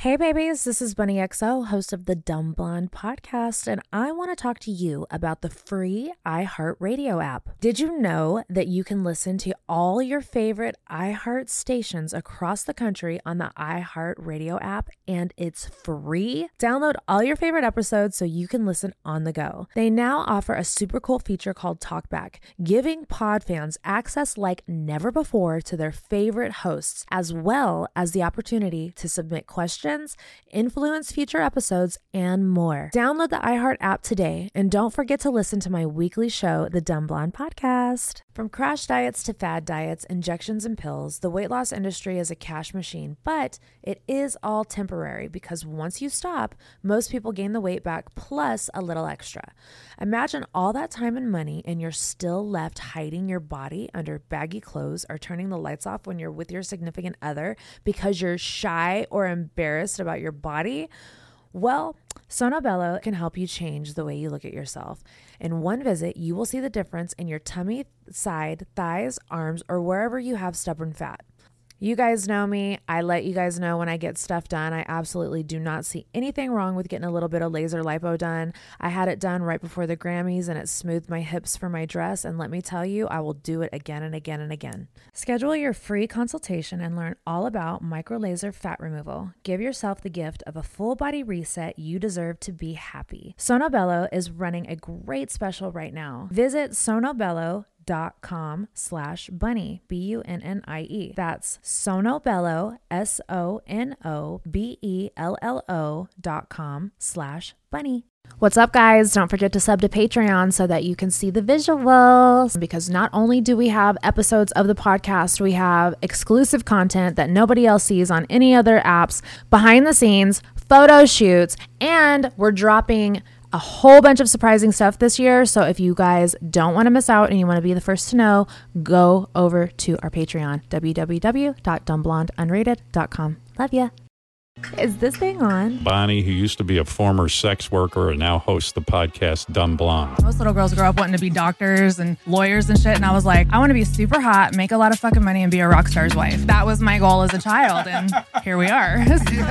Hey babies, this is Bunny XO, host of the Dumb Blonde podcast, and I want to talk to you about the free iHeartRadio app. Did you know that you can listen to all your favorite iHeart stations across the country on the iHeartRadio app, and it's free? Download all your favorite episodes so you can listen on the go. They now offer a super cool feature called Talkback, giving pod fans access like never before to their favorite hosts, as well as the opportunity to submit questions, influence future episodes, and more. Download the iHeart app today, and don't forget to listen to my weekly show, The Dumb Blonde Podcast. From crash diets to fad diets, injections and pills, the weight loss industry is a cash machine, but it is all temporary because once you stop, most people gain the weight back plus a little extra. Imagine all that time and money and you're still left hiding your body under baggy clothes or turning the lights off when you're with your significant other because you're shy or embarrassed about your body. Well, Sono Bello can help you change the way you look at yourself. In one visit, you will see the difference in your tummy, side, thighs, arms, or wherever you have stubborn fat. You guys know me. I let you guys know when I get stuff done. I absolutely do not see anything wrong with getting a little bit of laser lipo done. I had it done right before the Grammys and it smoothed my hips for my dress. And let me tell you, I will do it again and again and again. Schedule your free consultation and learn all about micro laser fat removal. Give yourself the gift of a full body reset. You deserve to be happy. Sono Bello is running a great special right now. Visit sonobello.com/bunny, BUNNIE. That's Sonobello, SONOBELLO.com/bunny. What's up, guys? Don't forget to sub to Patreon so that you can see the visuals, because not only do we have episodes of the podcast, we have exclusive content that nobody else sees on any other apps, behind the scenes, photo shoots, and we're dropping a whole bunch of surprising stuff this year. So if you guys don't want to miss out and you want to be the first to know, go over to our Patreon, www.dumbblondeunrated.com. Love ya. Is this thing on? Bonnie, who used to be a former sex worker and now hosts the podcast Dumb Blonde. Most little girls grow up wanting to be doctors and lawyers and shit. And I was like, I want to be super hot, make a lot of fucking money, and be a rock star's wife. That was my goal as a child. And here we are.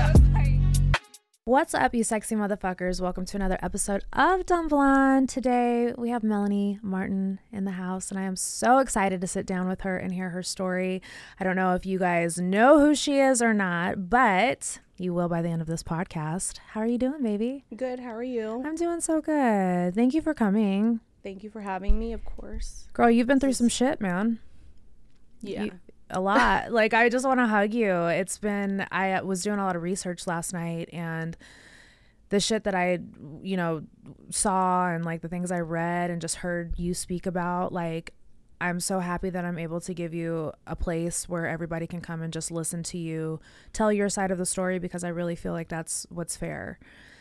What's up, you sexy motherfuckers? Welcome to another episode of Dumb Blonde. Today, we have Melanie Martin in the house, and I am so excited to sit down with her and hear her story. I don't know if you guys know who she is or not, but you will by the end of this podcast. How are you doing, baby? Good. How are you? I'm doing so good. Thank you for coming. Thank you for having me, of course. Girl, you've been through some shit, man. Yeah. A lot. Like, I just want to hug you. I was doing a lot of research last night, and the shit that I, saw and like the things I read and just heard you speak about, like, I'm so happy that I'm able to give you a place where everybody can come and just listen to you tell your side of the story, because I really feel like that's what's fair.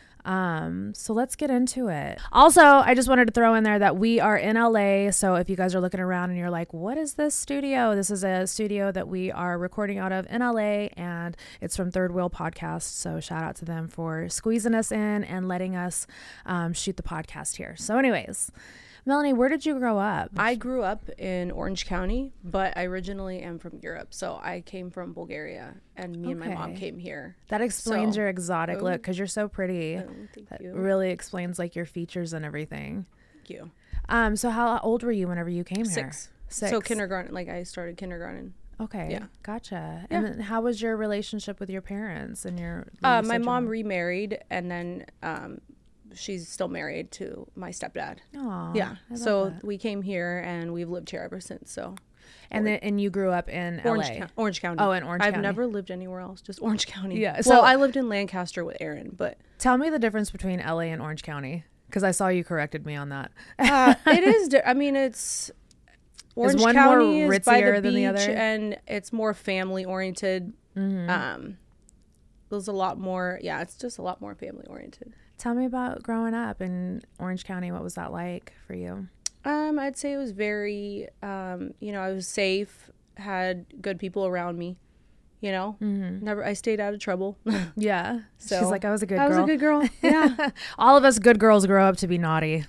So let's get into it. Also, I just wanted to throw in there that we are in LA. So if you guys are looking around and you're like, what is this studio? This is a studio that we are recording out of in LA, and it's from Third Wheel Podcast. So shout out to them for squeezing us in and letting us shoot the podcast here. So anyways, Melanie, where did you grow up? I grew up in Orange County, but I originally am from Europe. So I came from Bulgaria, and me and my mom came here. That explains your exotic look, because you're so pretty. Thank That you. really explains like your features and everything. Thank you. So how old were you whenever you came here? 6. So kindergarten, like I started kindergarten. Okay. Yeah. Gotcha. Yeah. And then how was your relationship with your parents and your? My mom remarried, and then she's still married to my stepdad. Aw, Yeah. I love So that. we came here, and we've lived here ever since. So. And you grew up in LA. Orange County. Oh, in Orange County. I've never lived anywhere else, just Orange County. Yeah, So so- I lived in Lancaster with Aaron, but Tell me the difference between LA and Orange County, because I saw you corrected me on that. it is. It's Orange one County more is by ritzier the than the beach, other? and it's more family oriented. There's a lot more. Yeah, it's just a lot more family oriented. Tell me about growing up in Orange County. What was that like for you? I'd say it was very. I was safe. Had good people around me. you know, never, I stayed out of trouble. Yeah. So she's like, I was a good girl. I was a good girl. Yeah. All of us good girls grow up to be naughty.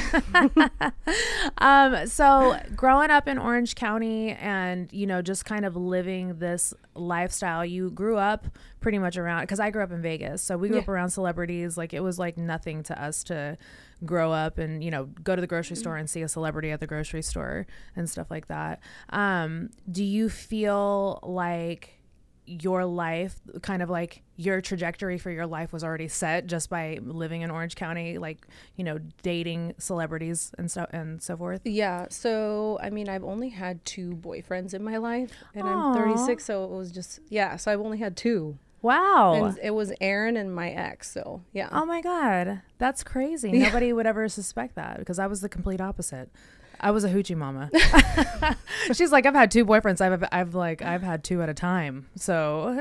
So growing up in Orange County and, you know, just kind of living this lifestyle, you grew up pretty much around, because I grew up in Vegas. So we grew up around celebrities. Like, it was like nothing to us to grow up and, you know, go to the grocery store and see a celebrity at the grocery store and stuff like that. Do you feel like your life, kind of like your trajectory for your life, was already set just by living in Orange County, like, you know, dating celebrities and so forth? Yeah. So, I mean, I've only had 2 boyfriends in my life, and I'm 36. So it was just, so I've only had 2. Wow. And it was Aaron and my ex. So yeah. Oh my God. That's crazy. Yeah. Nobody would ever suspect that, because I was the complete opposite. I was a hoochie mama. She's like, I've had 2 boyfriends. I've had 2 at a time. So,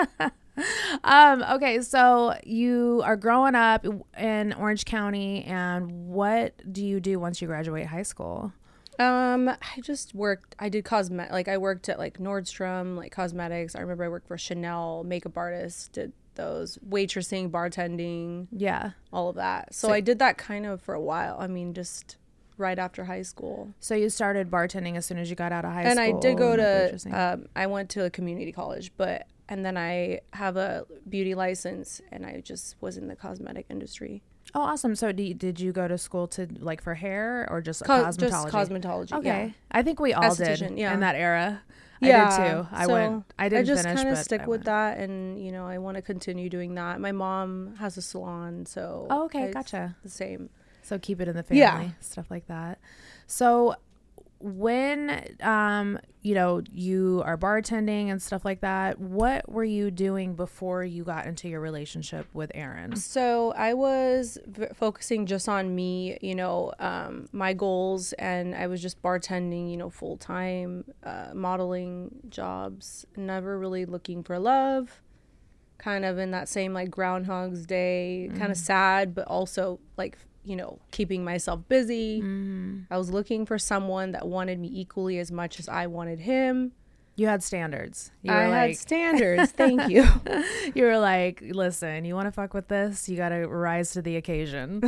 okay. So you are growing up in Orange County, and what do you do once you graduate high school? I just worked, I did I worked at like Nordstrom, like cosmetics. I remember I worked for Chanel, makeup artist, did those, waitressing, bartending. Yeah. All of that. So I did that kind of for a while. I mean, just right after high school. So you started bartending as soon as you got out of high school? And I did go to, I went to a community college, and then I have a beauty license, and I just was in the cosmetic industry. Oh, awesome. So did you go to school to, like, for hair, or just cosmetology? Just cosmetology. Okay. Yeah. I think we all did in that era. Yeah. I did too. I didn't just finish, kind of but stick with that, and, you know, I want to continue doing that. My mom has a salon, so. Oh, okay. Gotcha. The same. So keep it in the family, stuff like that. So when, you know, you are bartending and stuff like that, what were you doing before you got into your relationship with Aaron? So I was focusing just on me, you know, my goals, and I was just bartending, you know, full time, modeling jobs, never really looking for love, kind of in that same like Groundhog's Day, kind of sad, but also like, you know, keeping myself busy. I was looking for someone that wanted me equally as much as I wanted him. You had standards. I had standards. Thank you. You were like, listen, you want to fuck with this? You got to rise to the occasion.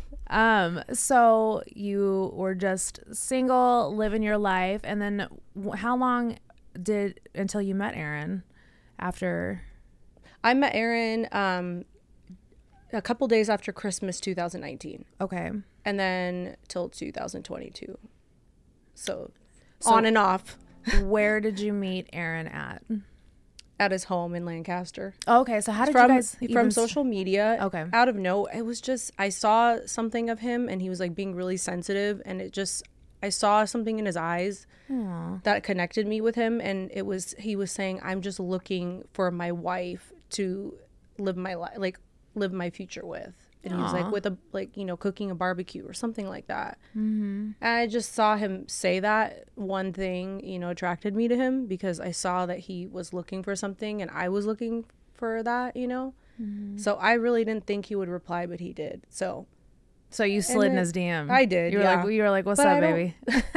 So you were just single, living your life. And then how long until you met Aaron after? I met Aaron, a couple days after Christmas 2019. Okay. And then till 2022. So on and off. Where did you meet Aaron at? At his home in Lancaster. Oh, okay. So how did you guys from social media? Okay. Out of it was just, I saw something of him, and he was like being really sensitive, and I saw something in his eyes that connected me with him, and he was saying, I'm just looking for my wife to live my life, like live my future with. And he was like, with cooking a barbecue or something like that. And I just saw him say that. One thing, you know, attracted me to him, because I saw that he was looking for something, and I was looking for that, you know. So I really didn't think he would reply, but he did. So you slid in his DM. I did. You were like, what's up, baby?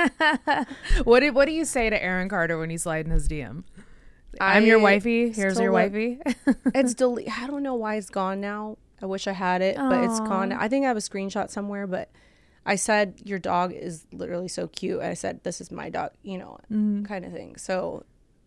What do you say to Aaron Carter when you slide in his DM? I'm your wifey. Here's your wifey. It's I don't know why it's gone now. I wish I had it, but it's gone. I think I have a screenshot somewhere, but I said, your dog is literally so cute. I said, this is my dog, you know, kind of thing. So,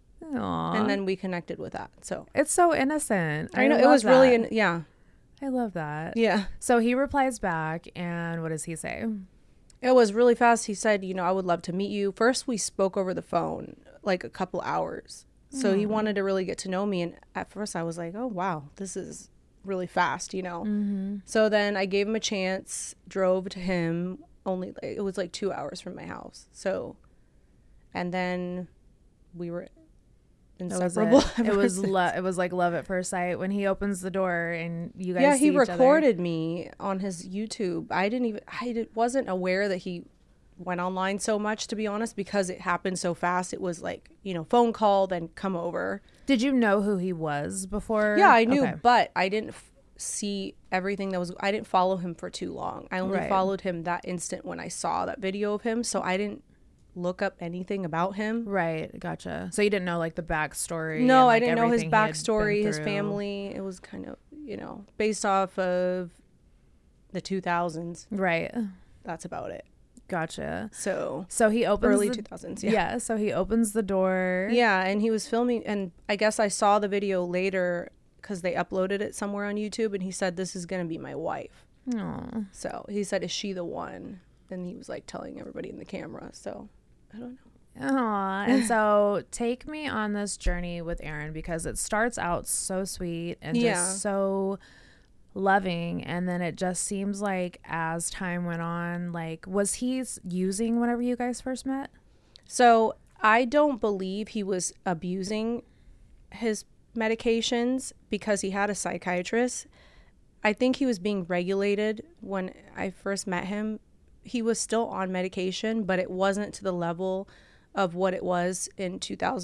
and then we connected with that. So it's so innocent. I know, it was really, I love that. Yeah. So he replies back, and what does he say? It was really fast. He said, you know, I would love to meet you. First, we spoke over the phone like a couple hours. So he wanted to really get to know me. And at first I was like, oh, wow, this is really fast, you know. So then I gave him a chance, drove to him. It was like 2 hours from my house. So, and then we were inseparable. It was like love at first sight when he opens the door and you guys see each other. Yeah, he recorded me on his YouTube. I wasn't aware that he went online so much, to be honest, because it happened so fast. It was like, you know, phone call, then come over. Did you know who he was before? Yeah, I knew, but I didn't see everything I didn't follow him for too long. I only followed him that instant when I saw that video of him, so I didn't look up anything about him. Right. Gotcha. So you didn't know like the backstory? No, and, like, I didn't know his everything he had backstory, been his through? family. It was kind of, you know, based off of the 2000s. Right. That's about it. Gotcha. So he opens early the, 2000s. Yeah. So he opens the door. Yeah, and he was filming, and I guess I saw the video later because they uploaded it somewhere on YouTube, and he said, "This is gonna be my wife." Aw. So he said, "Is she the one?" And he was like telling everybody in the camera. So I don't know. Aw. And so take me on this journey with Aaron, because it starts out so sweet and just so loving, and then it just seems like as time went on, like, was he using whenever you guys first met? So I don't believe he was abusing his medications because he had a psychiatrist. I think he was being regulated when I first met him. He was still on medication, but it wasn't to the level of what it was in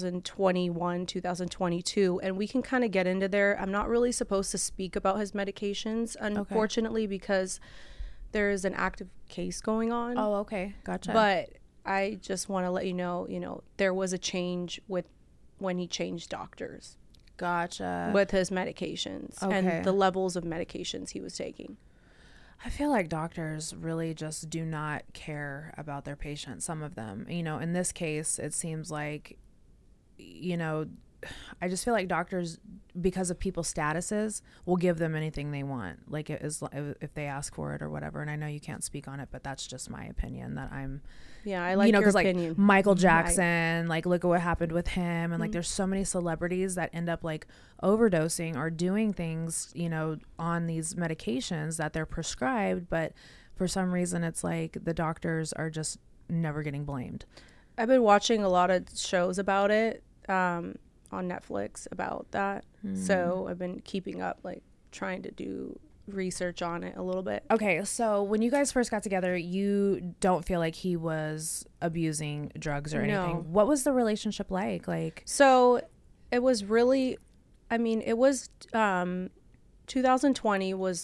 2021, 2022. And we can kind of get into there. I'm not really supposed to speak about his medications, unfortunately, because there is an active case going on. Oh, okay. Gotcha. But I just want to let you know, there was a change with when he changed doctors. Gotcha. With his medications and the levels of medications he was taking. I feel like doctors really just do not care about their patients, some of them. You know, in this case, it seems like, you know, I just feel like doctors, because of people's statuses, will give them anything they want, like if they ask for it or whatever. And I know you can't speak on it, but that's just my opinion that I'm... Yeah, I like your opinion. Like Michael Jackson, like look at what happened with him, and like there's so many celebrities that end up like overdosing or doing things, you know, on these medications that they're prescribed, but for some reason it's like the doctors are just never getting blamed. I've been watching a lot of shows about it on Netflix about that, so I've been keeping up, like trying to do research on it a little bit. Okay, so when you guys first got together, you don't feel like he was abusing drugs or anything. No. What was the relationship like? So it was really, I mean, it was 2020 was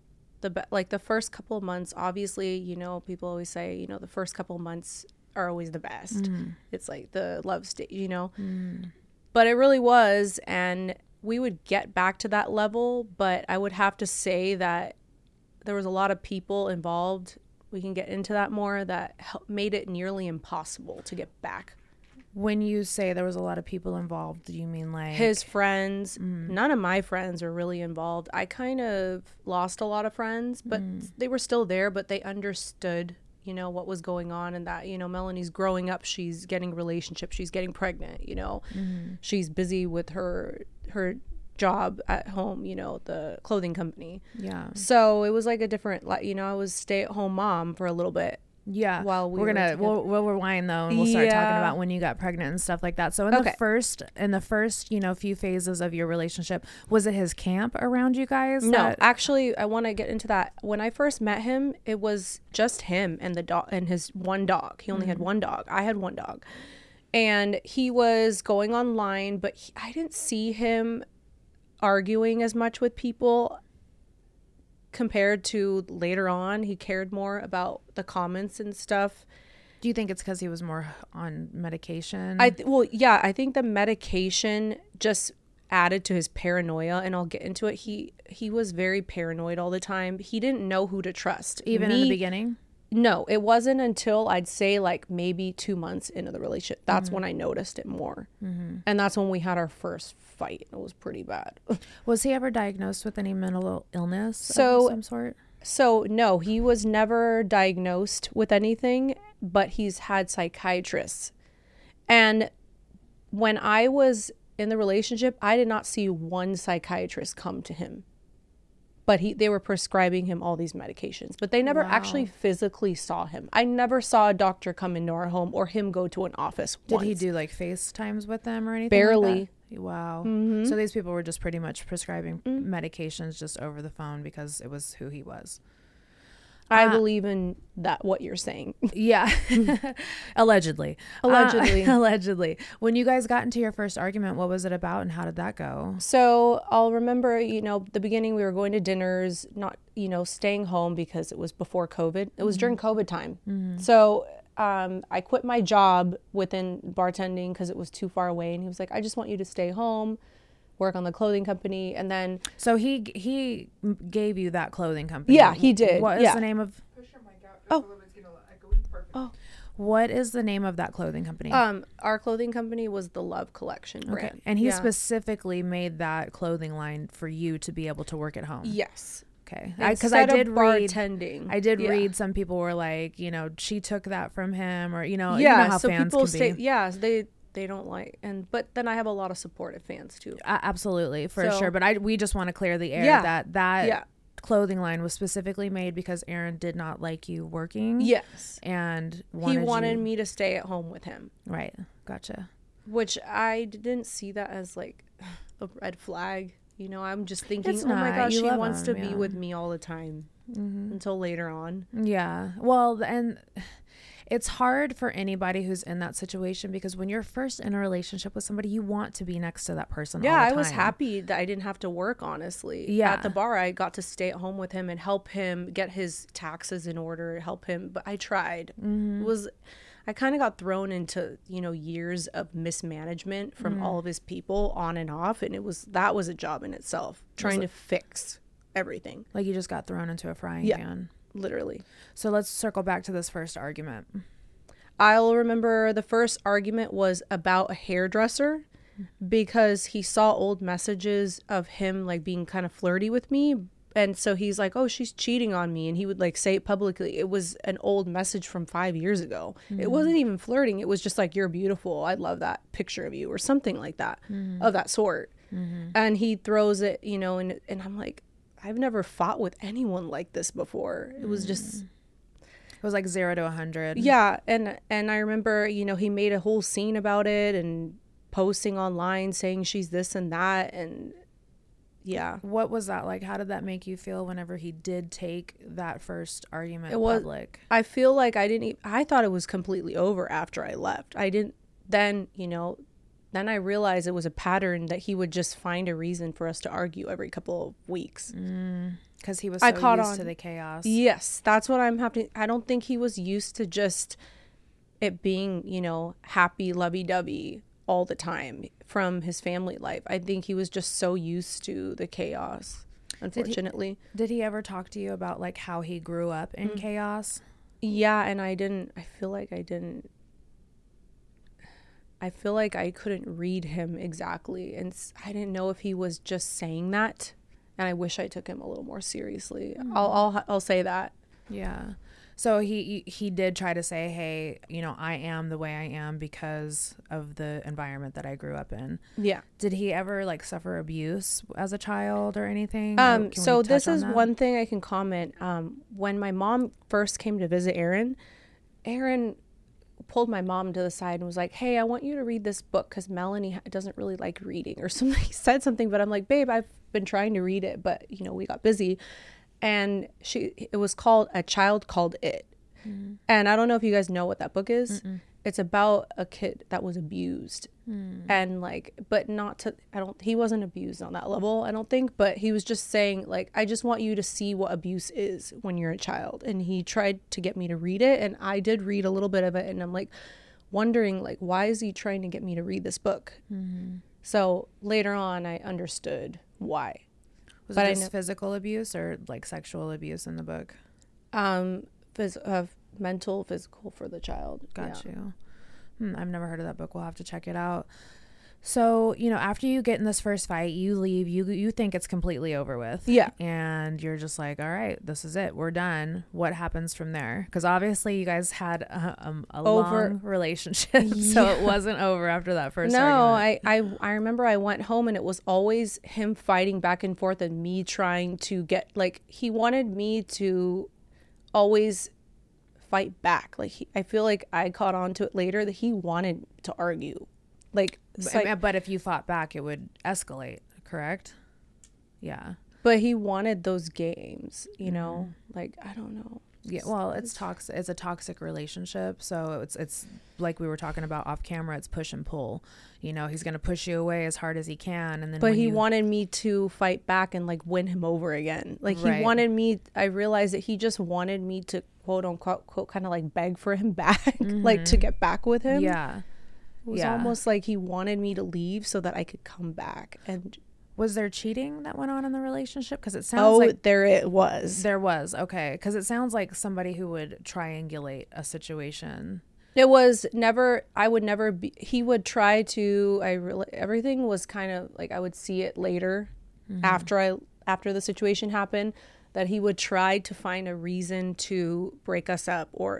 the first couple of months. Obviously, you know, people always say, you know, the first couple of months are always the best. It's like the love stage, you know. But it really was, and we would get back to that level, but I would have to say that there was a lot of people involved. We can get into that more, that made it nearly impossible to get back. When you say there was a lot of people involved, do you mean like... His friends. None of my friends were really involved. I kind of lost a lot of friends, but they were still there, but they understood, you know, what was going on, and that, you know, Melanie's growing up, she's getting relationships, she's getting pregnant, you know, she's busy with her job at home, you know, the clothing company. Yeah. So it was like a different, you know, I was stay-at-home mom for a little bit. Yeah. While we'll rewind though, and we'll start talking about when you got pregnant and stuff like that. So in the first, you know, few phases of your relationship, was it his camp around you guys? No, actually, I want to get into that. When I first met him, it was just him and the dog and his one dog. He only had one dog. I had one dog, and he was going online, but I didn't see him arguing as much with people compared to later on. He cared more about the comments and stuff. Do you think it's because he was more on medication? I think the medication just added to his paranoia, and I'll get into it. He was very paranoid all the time. He didn't know who to trust. Even in the beginning? No, it wasn't until I'd say like maybe 2 months into the relationship. That's when I noticed it more. And that's when we had our first fight. It was pretty bad. Was he ever diagnosed with any mental illness of some sort? So no, he was never diagnosed with anything, but he's had psychiatrists. And when I was in the relationship, I did not see one psychiatrist come to him. But they were prescribing him all these medications, but they never actually physically saw him. I never saw a doctor come into our home or him go to an office once. Did he do like FaceTimes with them or anything? Barely. Like that? Wow. So these people were just pretty much prescribing medications just over the phone because it was who he was. I believe in that, what you're saying. Yeah. Allegedly. Allegedly. When you guys got into your first argument, what was it about and how did that go? So I'll remember, you know, the beginning we were going to dinners, not, you know, staying home because it was before COVID. It was during COVID time. So I quit my job within bartending because it was too far away. And he was like, I just want you to stay home, work on the clothing company. And then. So he gave you that clothing company. Yeah, he did. What is the name of? Oh. What is the name of that clothing company? Our clothing company was the Love Collection brand. Okay. And he specifically made that clothing line for you to be able to work at home. Yes. Okay. Because I did read bartending. I did read some people were like, you know, she took that from him, or you know how so fans people can be. Yeah, they don't like, but then I have a lot of supportive fans too. Absolutely, for sure. But we just want to clear the air that clothing line was specifically made because Aaron did not like you working. Yes. And he wanted me to stay at home with him. Right. Gotcha. Which I didn't see that as like a red flag. You know, I'm just thinking, It's oh my not. gosh, You she love wants him, to be with me all the time until later on. Yeah. Well, and it's hard for anybody who's in that situation because when you're first in a relationship with somebody, you want to be next to that person all the time. I was happy that I didn't have to work, honestly. Yeah. At the bar, I got to stay at home with him and help him get his taxes in order, help him. But I tried. I kind of got thrown into, you know, years of mismanagement from all of his people on and off. And that was a job in itself, trying to fix everything. Like you just got thrown into a frying pan. Literally. So let's circle back to this first argument. I'll remember the first argument was about a hairdresser because he saw old messages of him like being kind of flirty with me. And so he's like, oh, she's cheating on me. And he would like say it publicly. It was an old message from 5 years ago. It wasn't even flirting. It was just like, you're beautiful. I love that picture of you or something like that of that sort. And he throws it, you know, and I'm like, I've never fought with anyone like this before. It was just. It was like 0 to 100. Yeah. And I remember, you know, he made a whole scene about it and posting online saying she's this and that. And yeah. What was that like? How did that make you feel whenever he did take that first argument public? I feel like I thought it was completely over after I left. Then I realized it was a pattern that he would just find a reason for us to argue every couple of weeks. Because he was so used to the chaos. Yes, that's what I'm happy. I don't think he was used to just it being, you know, happy, lovey-dovey all the time from his family life. I think he was just so used to the chaos, unfortunately. Did he ever talk to you about like how he grew up in chaos? Yeah, and I feel like I couldn't read him exactly, and I didn't know if he was just saying that, and I wish I took him a little more seriously. I'll say that. Yeah. So he did try to say, hey, you know, I am the way I am because of the environment that I grew up in. Yeah. Did he ever like suffer abuse as a child or anything? So this is one thing I can comment. When my mom first came to visit Aaron pulled my mom to the side and was like, hey, I want you to read this book because Melanie doesn't really like reading or something. He said something, but I'm like, babe, I've been trying to read it, but you know, we got busy. And it was called A Child Called It. And I don't know if you guys know what that book is. It's about a kid that was abused and like, but he wasn't abused on that level, I don't think, but he was just saying like, I just want you to see what abuse is when you're a child. And he tried to get me to read it. And I did read a little bit of it. And I'm like wondering like, why is he trying to get me to read this book? So later on, I understood why. Was it just physical abuse or like sexual abuse in the book? Mental, physical for the child. Got you. I've never heard of that book. We'll have to check it out. So, you know, after you get in this first fight, you leave, you think it's completely over with. Yeah. And you're just like, all right, this is it. We're done. What happens from there? Because obviously you guys had a long relationship. So it wasn't over after that first argument. I remember I went home and it was always him fighting back and forth and me trying to get, like, he wanted me to always fight back. Like, I feel like I caught on to it later that he wanted to argue. But if you fought back, it would escalate, correct? Yeah. But he wanted those games, you know? Like, I don't know. Yeah, well, it's toxic. It's a toxic relationship. So it's like we were talking about off camera. It's push and pull. You know, he's gonna push you away as hard as he can, and then. But he wanted me to fight back and like win him over again. Like he wanted me. I realized that he just wanted me to quote unquote kind of like beg for him back, like to get back with him. Yeah, it was almost like he wanted me to leave so that I could come back. And was there cheating that went on in the relationship? Because it sounds like there it was. There was, okay, because it sounds like somebody who would triangulate a situation. It was never. I would never be. He would try to. Everything was kind of like I would see it later, after the situation happened, that he would try to find a reason to break us up, or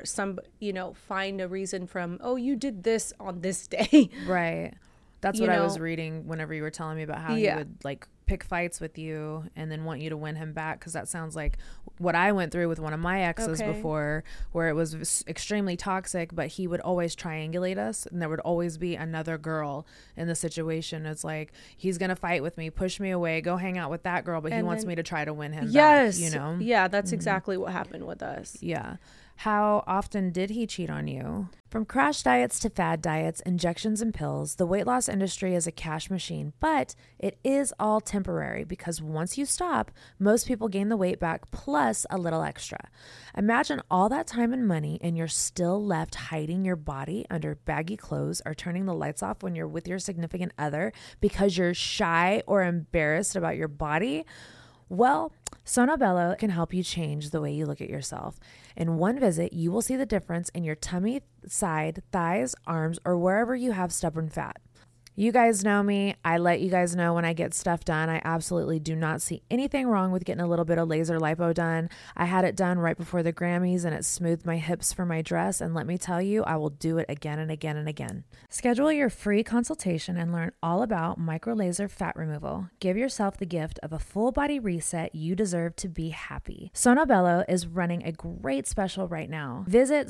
find a reason from, oh, you did this on this day. Right. That's what I was reading whenever you were telling me about how he would like pick fights with you and then want you to win him back, because that sounds like what I went through with one of my exes before, where it was extremely toxic, but he would always triangulate us, and there would always be another girl in the situation. It's like, he's gonna fight with me, push me away, go hang out with that girl, but he wants me to try to win him back, you know? Yeah, that's exactly what happened with us. Yeah. How often did he cheat on you? From crash diets to fad diets, injections and pills, the weight loss industry is a cash machine, but it is all temporary, because once you stop, most people gain the weight back plus a little extra. Imagine all that time and money and you're still left hiding your body under baggy clothes or turning the lights off when you're with your significant other because you're shy or embarrassed about your body. Well, Sono Bello can help you change the way you look at yourself. In one visit, you will see the difference in your tummy, side, thighs, arms, or wherever you have stubborn fat. You guys know me. I let you guys know when I get stuff done. I absolutely do not see anything wrong with getting a little bit of laser lipo done. I had it done right before the Grammys and it smoothed my hips for my dress. And let me tell you, I will do it again and again and again. Schedule your free consultation and learn all about micro laser fat removal. Give yourself the gift of a full body reset. You deserve to be happy. Sono Bello is running a great special right now. Visit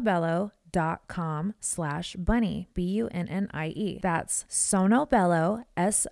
sonobello.com/bunny, BUNNIE. That's Sonobello,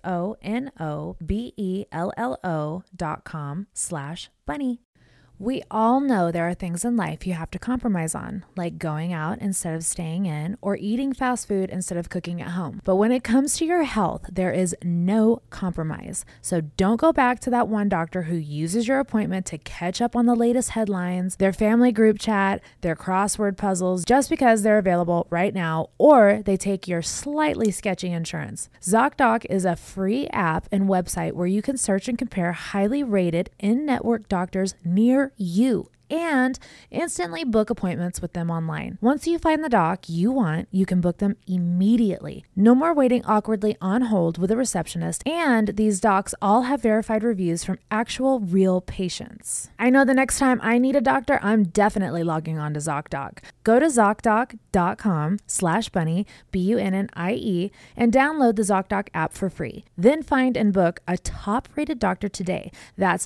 SONOBELLO.com/bunny. We all know there are things in life you have to compromise on, like going out instead of staying in or eating fast food instead of cooking at home. But when it comes to your health, there is no compromise. So don't go back to that one doctor who uses your appointment to catch up on the latest headlines, their family group chat, their crossword puzzles, just because they're available right now, or they take your slightly sketchy insurance. ZocDoc is a free app and website where you can search and compare highly rated in-network doctors near you and instantly book appointments with them online. Once you find the doc you want, you can book them immediately. No more waiting awkwardly on hold with a receptionist, and these docs all have verified reviews from actual real patients. I know the next time I need a doctor, I'm definitely logging on to ZocDoc. Go to ZocDoc.com/bunny, BUNNIE, and download the ZocDoc app for free. Then find and book a top-rated doctor today. That's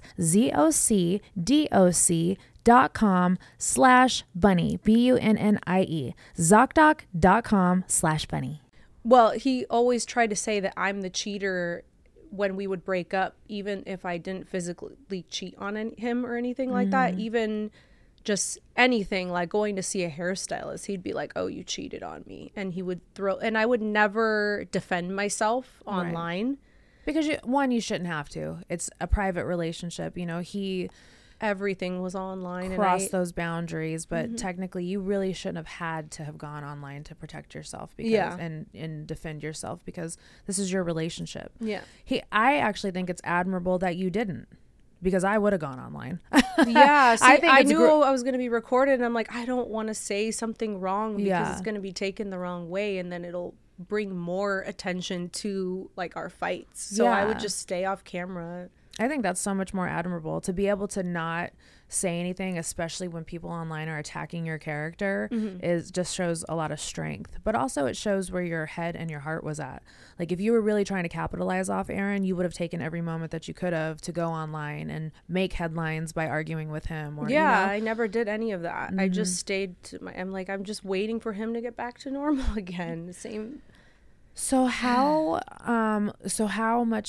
ZocDoc.com/bunny, BUNNIE, ZocDoc.com/bunny. Well, he always tried to say that I'm the cheater when we would break up, even if I didn't physically cheat on him or anything like that. Even just anything like going to see a hairstylist, he'd be like, oh, you cheated on me. And he would and I would never defend myself online. Right. Because you shouldn't have to. It's a private relationship. You know, everything was online, crossed those boundaries, but technically you really shouldn't have had to have gone online to protect yourself and defend yourself, because this is your relationship. I actually think it's admirable that you didn't, because I would have gone online. I knew I was going to be recorded, and I'm like, I don't want to say something wrong because it's going to be taken the wrong way, and then it'll bring more attention to like our fights. So I would just stay off camera. I think that's so much more admirable, to be able to not say anything, especially when people online are attacking your character, is just shows a lot of strength. But also it shows where your head and your heart was at. Like if you were really trying to capitalize off Aaron, you would have taken every moment that you could have to go online and make headlines by arguing with him. Or, I never did any of that. I just stayed I'm just waiting for him to get back to normal again. Same. So how much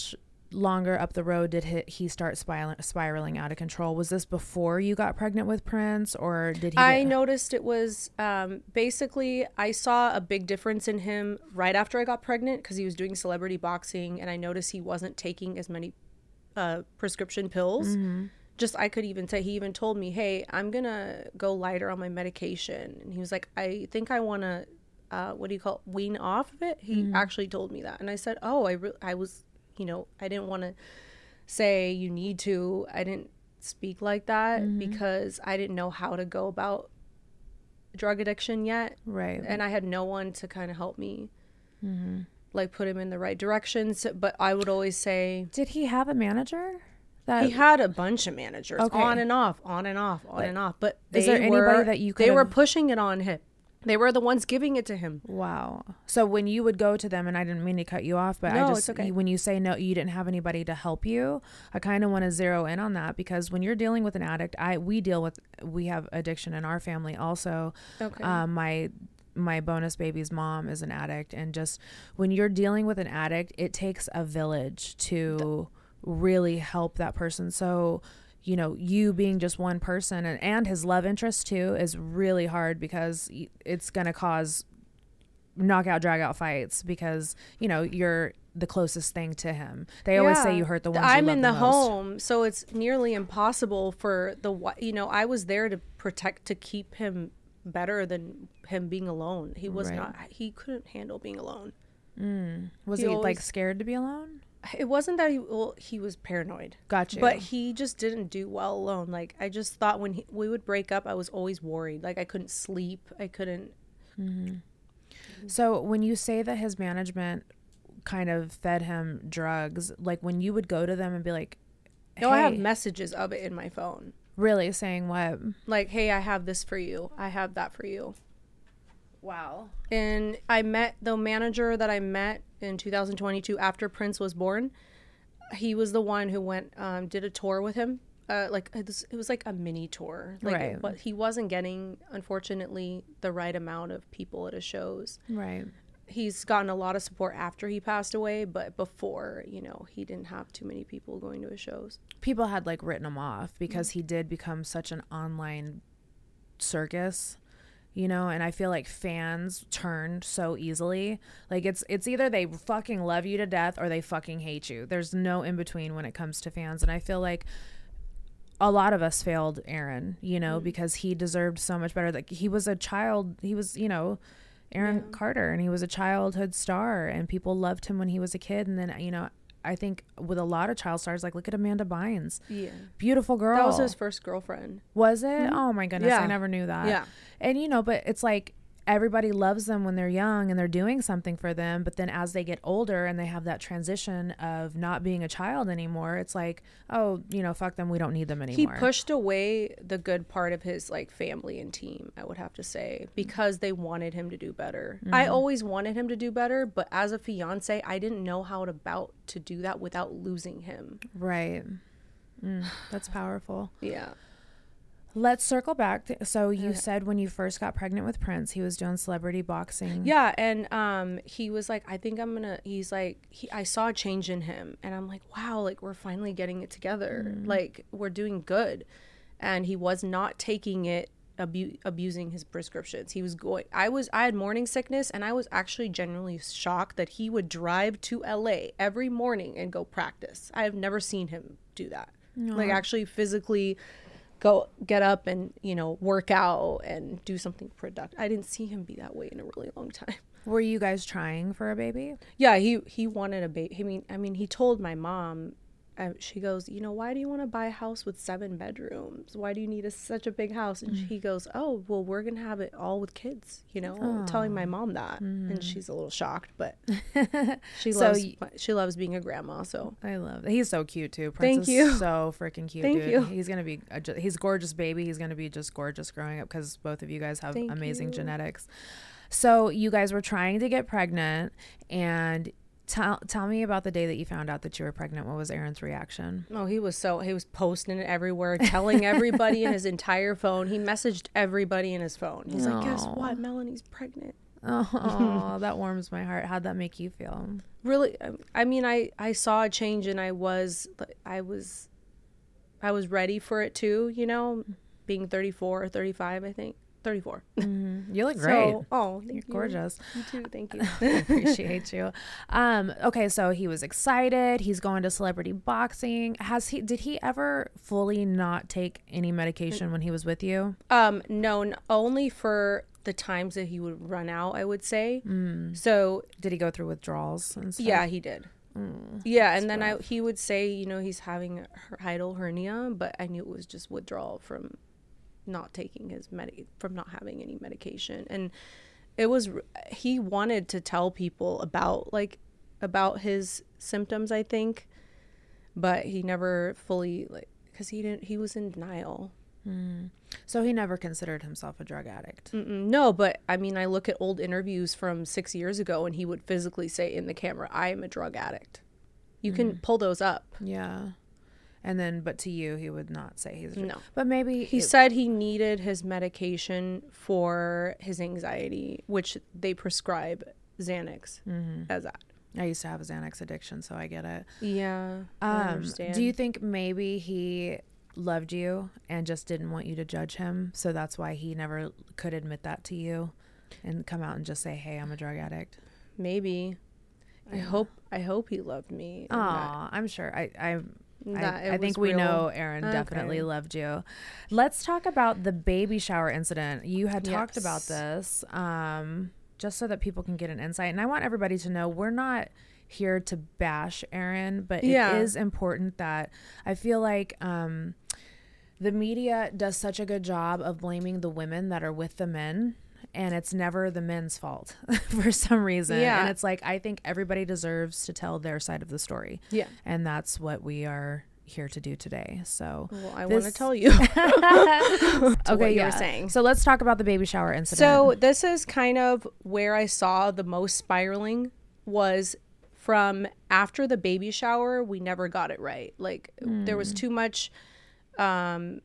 longer up the road did he start spiraling out of control? Was this before you got pregnant with Prince, or did he? I noticed it was basically I saw a big difference in him right after I got pregnant because he was doing celebrity boxing, and I noticed he wasn't taking as many prescription pills. Just I could even say he even told me, "Hey, I'm gonna go lighter on my medication," and he was like, "I think I want to wean off of it." He actually told me that, and I said, "Oh, I was." I didn't want to say you need to. I didn't speak like that because I didn't know how to go about drug addiction yet. Right. And I had no one to kind of help me, like put him in the right directions. But I would always say. Did he have a manager? He had a bunch of managers, on and off. But is there anybody that you could? They were pushing it on him. They were the ones giving it to him. Wow. So when you would go to them, and I didn't mean to cut you off, but no, it's okay. When you say no, you didn't have anybody to help you, I kind of want to zero in on that, because when you're dealing with an addict, we have addiction in our family also. Okay. My bonus baby's mom is an addict, and just when you're dealing with an addict, it takes a village to really help that person. So you being just one person and his love interest too is really hard, because it's going to cause knockout, drag out fights, because, you're the closest thing to him. They always say you hurt the ones you love the most. I'm in the home, so it's nearly impossible for I was there to keep him better than him being alone. He was not, he couldn't handle being alone. Was he like scared to be alone? It wasn't that he was paranoid. Gotcha. But he just didn't do well alone. Like, I just thought when we would break up, I was always worried. Like, I couldn't sleep. I couldn't. So when you say that his management kind of fed him drugs, like when you would go to them and be like, hey, no, I have messages of it in my phone. Really? Saying what? Like, hey, I have this for you. I have that for you. Wow. And I met the manager that I met in 2022 after Prince was born. He was the one who went, did a tour with him. It was like a mini tour. Right. But he wasn't getting, unfortunately, the right amount of people at his shows. Right. He's gotten a lot of support after he passed away, but before, he didn't have too many people going to his shows. People had written him off because he did become such an online circus. And I feel like fans turned so easily. Like it's either they fucking love you to death or they fucking hate you. There's no in between when it comes to fans. And I feel like a lot of us failed Aaron, because he deserved so much better. Like he was a child. He was, Aaron Carter, and he was a childhood star, and people loved him when he was a kid. And then, I think with a lot of child stars, like look at Amanda Bynes. Yeah. Beautiful girl. That was his first girlfriend. Was it? Oh my goodness. Yeah. I never knew that. Yeah. And but it's like everybody loves them when they're young and they're doing something for them. But then as they get older and they have that transition of not being a child anymore, it's like, oh, fuck them. We don't need them anymore. He pushed away the good part of his family and team, I would have to say, because they wanted him to do better. I always wanted him to do better, but as a fiance, I didn't know how to do that without losing him. Right. That's powerful. Yeah. Let's circle back. So you said when you first got pregnant with Prince, he was doing celebrity boxing. Yeah. And he was like, I think I'm going to, I saw a change in him. And I'm like, wow, we're finally getting it together. We're doing good. And he was not taking it, abusing his prescriptions. He was going, I had morning sickness, and I was actually genuinely shocked that he would drive to LA every morning and go practice. I have never seen him do that. No. Actually physically go get up and work out and do something productive. I didn't see him be that way in a really long time. Were you guys trying for a baby? Yeah, he wanted a baby. I mean he told my mom, she goes, why do you want to buy a house with 7 bedrooms? Why do you need such a big house? And he goes, oh, well, we're gonna have it all with kids, telling my mom that. And she's a little shocked, but she loves being a grandma. So I love it. He's so cute too. Prince Thank you. Is so freaking cute. Thank dude. you. He's gonna be he's a gorgeous baby. He's gonna be just gorgeous growing up, because both of you guys have amazing genetics. So you guys were trying to get pregnant, and Tell me about the day that you found out that you were pregnant. What was Aaron's reaction? Oh, he was posting it everywhere, telling everybody in his entire phone. He messaged everybody in his phone. He's like, guess what? Melanie's pregnant. Oh, that warms my heart. How'd that make you feel? Really, I mean, I saw a change, and I was ready for it too, you know, being 34 or 35, I think. 34. Mm-hmm. You look great. Oh, thank You're you. gorgeous. You too. Thank you. I appreciate you. Okay, so he was excited. He's going to celebrity boxing. Did he ever fully not take any medication when he was with you? No, only for the times that he would run out, I would say. So did he go through withdrawals and stuff? Yeah, he did. Yeah, and then he would say, you know, he's having a hiatal hernia, but I knew it was just withdrawal from not taking from not having any medication. And he wanted to tell people about his symptoms, I think, but he never fully, because he was in denial. So he never considered himself a drug addict? No, but I mean, I look at old interviews from 6 years ago, and he would physically say in the camera, I am a drug addict. You can pull those up. Yeah. And then, but to you, he would not say he's a drug. No. But maybe he said he needed his medication for his anxiety, which they prescribe Xanax as that. I used to have a Xanax addiction, so I get it. Yeah, I understand. Do you think maybe he loved you and just didn't want you to judge him, so that's why he never could admit that to you and come out and just say, hey, I'm a drug addict? Maybe. Yeah. I hope he loved me. Oh, I'm sure. I think we know Aaron definitely loved you. Let's talk about the baby shower incident. You had talked about this just so that people can get an insight. And I want everybody to know we're not here to bash Aaron, but it is important that I feel like the media does such a good job of blaming the women that are with the men. And it's never the men's fault for some reason. Yeah. And it's like, I think everybody deserves to tell their side of the story. Yeah. And that's what we are here to do today. So I want to tell you. Okay, you were saying. So let's talk about the baby shower incident. So this is kind of where I saw the most spiraling was from after the baby shower. We never got it right. Like there was too much not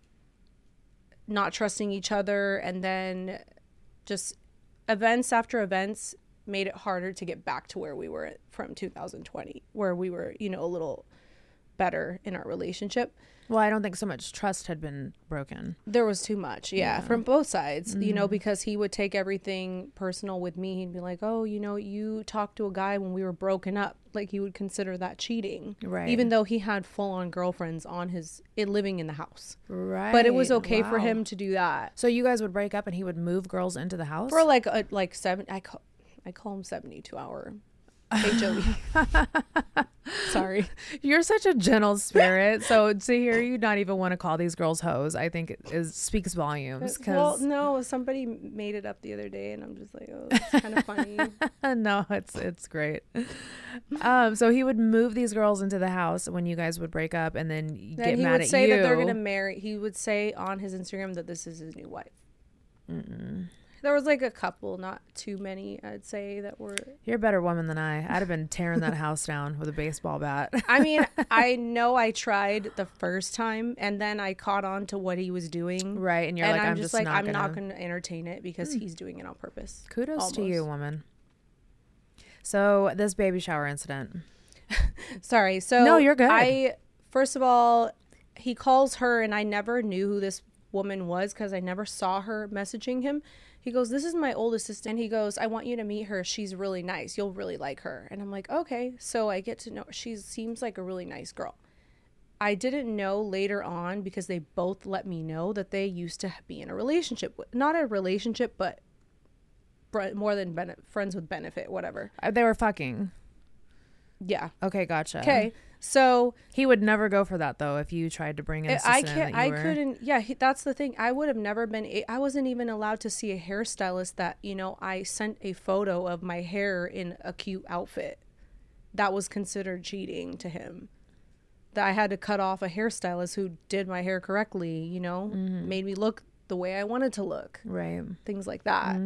trusting each other, and then just events after events made it harder to get back to where we were from 2020, where we were, you know, a little better in our relationship. Well, I don't think so much trust had been broken. There was too much, from both sides, you know, because he would take everything personal with me. He'd be like, oh, you know, you talked to a guy when we were broken up. Like, he would consider that cheating. Right. Even though he had full-on girlfriends living in the house. Right. But it was okay for him to do that. So you guys would break up and he would move girls into the house? For like 7, I call him 72-hour. HOE. Sorry. You're such a gentle spirit. So to hear you not even want to call these girls hoes, I think speaks volumes. Well, no, somebody made it up the other day, and I'm just like, oh, it's kind of funny. No, it's great. So he would move these girls into the house when you guys would break up, and then get mad at you. He would say that they're gonna marry. He would say on his Instagram that this is his new wife. There was like a couple, not too many, I'd say, that were... You're a better woman than I. I'd have been tearing that house down with a baseball bat. I mean, I know I tried the first time, and then I caught on to what he was doing. Right, and you're like, I'm just like, I'm not going to entertain it because he's doing it on purpose. Kudos to you, woman. So, this baby shower incident. Sorry. So no, you're good. First of all, he calls her, and I never knew who this woman was because I never saw her messaging him. He goes, this is my old assistant. He goes, I want you to meet her. She's really nice. You'll really like her. And I'm like, okay. So I get to know, she seems like a really nice girl. I didn't know later on because they both let me know that they used to be in a relationship. Not a relationship, but more than friends with benefit, whatever. They were fucking. Yeah. Okay, gotcha. Okay. So he would never go for that though if you tried to bring an assistant. I couldn't. Yeah, that's the thing. I would have never been. I wasn't even allowed to see a hairstylist that, you know, I sent a photo of my hair in a cute outfit. That was considered cheating to him. That I had to cut off a hairstylist who did my hair correctly, you know, made me look the way I wanted to look. Right. Things like that.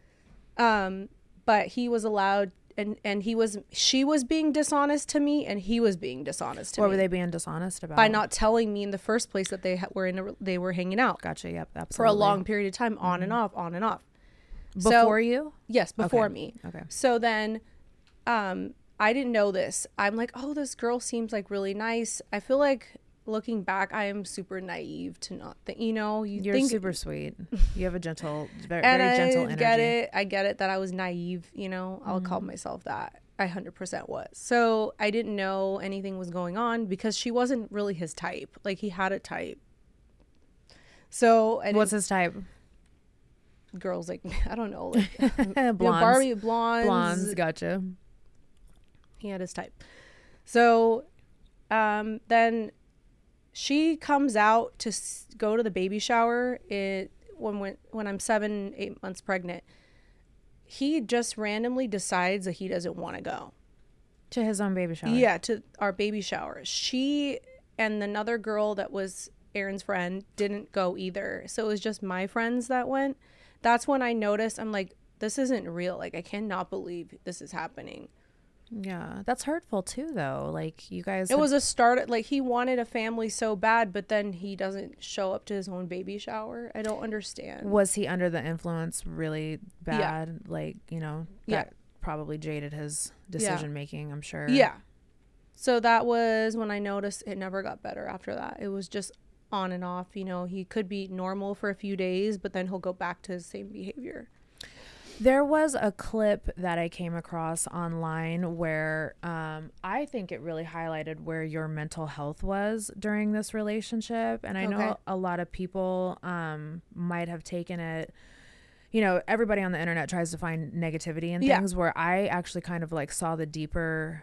But he was allowed. And she was being dishonest to me, and he was being dishonest to me. What were they being dishonest about? By not telling me in the first place that they were hanging out. Gotcha. Yep. Absolutely. For a long period of time, on and off, on and off. Before you? Yes, before Okay. me. Okay. So then I didn't know this. I'm like, oh, this girl seems like really nice. I feel like looking back, I am super naive to not think, You're think super sweet. You have a gentle, very, and very gentle I energy. get it. I get it that I was naive, I'll call myself that. I 100% was. So I didn't know anything was going on because she wasn't really his type. Like, he had a type. So What's his type? girls like, I don't know, like Blondes. Barbie blondes. Blondes, gotcha. He had his type. So then she comes out to go to the baby shower when I'm 7-8 months pregnant. He just randomly decides that he doesn't want to go To his own baby shower. Yeah, to our baby shower. She and another girl that was Aaron's friend didn't go either. So it was just my friends that went. That's when I noticed, I'm like, this isn't real. Like, I cannot believe this is happening. Yeah. That's hurtful too, though. Like, you guys. It was a start. Like, he wanted a family so bad, but then he doesn't show up to his own baby shower. I don't understand. Was he under the influence really bad? Yeah. Like, that probably jaded his decision making, I'm sure. Yeah. So that was when I noticed it never got better after that. It was just on and off. He could be normal for a few days, but then he'll go back to his same behavior. There was a clip that I came across online where I think it really highlighted where your mental health was during this relationship. And I know a lot of people might have taken it, everybody on the internet tries to find negativity in things, where I actually kind of like saw the deeper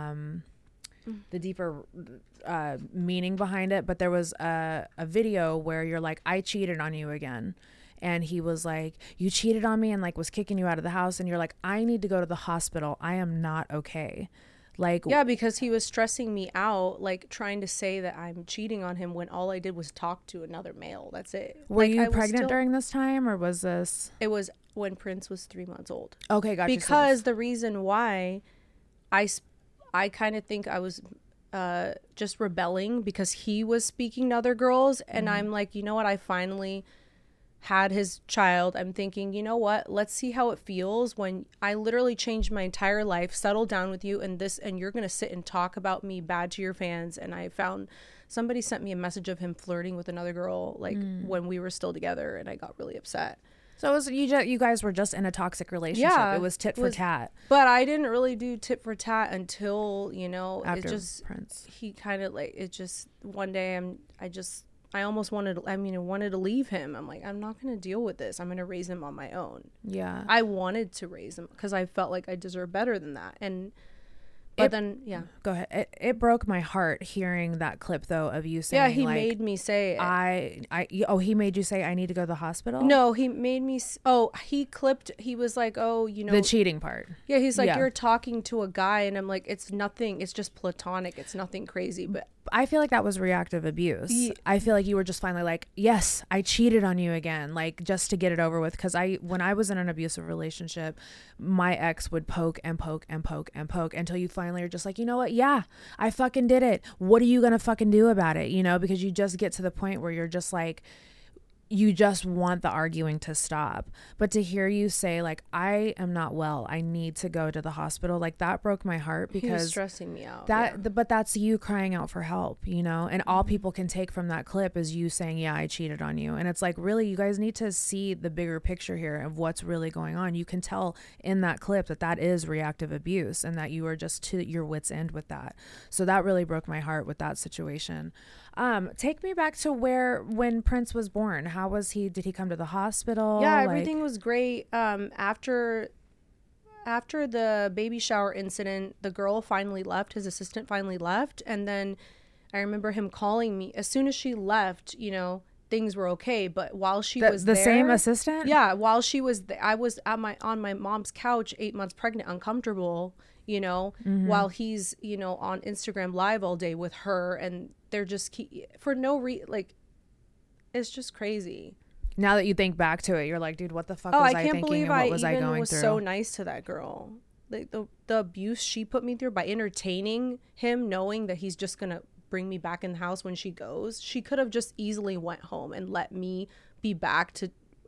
meaning behind it. But there was a video where you're like, I cheated on you again. And he was like, you cheated on me, and like was kicking you out of the house. And you're like, I need to go to the hospital. I am not okay. Like, yeah, because he was stressing me out, like trying to say that I'm cheating on him when all I did was talk to another male. That's it. Were you pregnant during this time, or was this? It was when Prince was 3 months old. Okay, gotcha. Because the reason why I kind of think I was just rebelling because he was speaking to other girls. And I'm like, you know what? I finally had his child. I'm thinking, you know what? Let's see how it feels when I literally changed my entire life, settled down with you, and you're going to sit and talk about me bad to your fans. And I found somebody sent me a message of him flirting with another girl, like when we were still together, and I got really upset. So it was, you guys were just in a toxic relationship. Yeah, it was tit for tat. But I didn't really do tit for tat until, after it just, Prince. He kind of like, it just, one day I almost wanted to leave him. I'm like, I'm not going to deal with this. I'm going to raise him on my own. Yeah. I wanted to raise him because I felt like I deserved better than that. Go ahead. It broke my heart hearing that clip though of you saying, yeah, he made me say it. He made you say I need to go to the hospital? No, he made me, he was like, the cheating part. Yeah, he's like, you're talking to a guy, and I'm like, it's nothing, it's just platonic, it's nothing crazy. But I feel like that was reactive abuse. Yeah. I feel like you were just finally like, yes, I cheated on you again, like just to get it over with. Because when I was in an abusive relationship, my ex would poke and poke and poke and poke until you finally are just like, you know what? Yeah, I fucking did it. What are you gonna fucking do about it? Because you just get to the point where you're just like, you just want the arguing to stop. But to hear you say like, I am not well, I need to go to the hospital, like that broke my heart, because he was stressing me out. But that's you crying out for help, and all people can take from that clip is you saying, yeah, I cheated on you. And it's like, really, you guys need to see the bigger picture here of what's really going on. You can tell in that clip that is reactive abuse, and that you are just to your wit's end with that. So that really broke my heart with that situation. Take me back to when Prince was born. How was he? Did he come to the hospital? Yeah, everything was great. After the baby shower incident, the girl finally left. His assistant finally left. And then I remember him calling me as soon as she left, things were okay. But while she was there, the same assistant? Yeah. While she was there, I was on my mom's couch, 8 months pregnant, uncomfortable, while he's, on Instagram Live all day with her, and they're just for no reason, like, it's just crazy. Now that you think back to it, you're like, dude, what the fuck was I thinking, and what was I going through? I so nice to that girl. Like the abuse she put me through by entertaining him, knowing that he's just gonna bring me back in the house when she goes. She could have just easily went home and let me be back to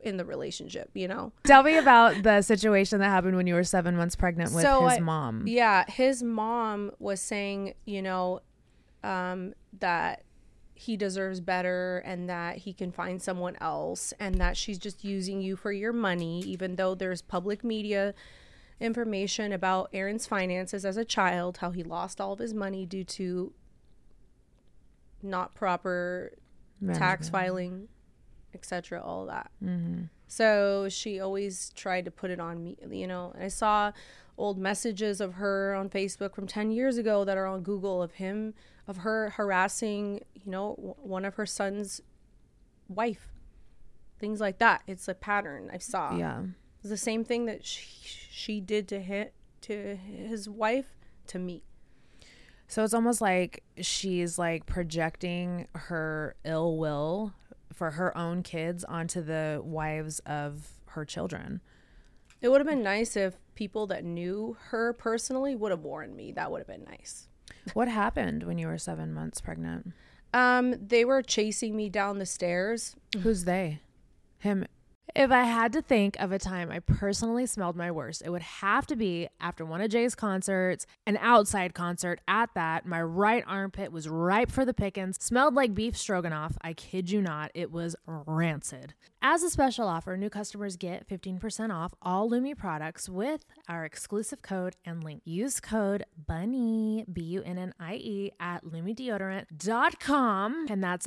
in the relationship, you know? Tell me about the situation that happened when you were 7 months pregnant with his mom. Yeah, his mom was saying, you know, that he deserves better and that he can find someone else and that she's just using you for your money, even though there's public media information about Aaron's finances as a child, how he lost all of his money due to not proper tax filing, etc., all that. So she always tried to put it on me, you know. And I saw old messages of her on Facebook from 10 years ago that are on Google of her harassing, you know, one of her son's wife, things like that. It's a pattern I saw. Yeah, it's the same thing that she did to his wife to me. so it's almost like she's like projecting her ill will for her own kids onto the wives of her children. It would have been nice if people that knew her personally would have warned me. That would have been nice. What happened when you were 7 months pregnant? They were chasing me down the stairs. Who's they? Him. If I had to think of a time I personally smelled my worst, it would have to be after one of Jay's concerts, an outside concert at that. My right armpit was ripe for the pickings, smelled like beef stroganoff. I kid you not, it was rancid. As a special offer, new customers get 15% off all Lumi products with our exclusive code and link. Use code BUNNIE, BUNNIE, at LumiDeodorant.com, and that's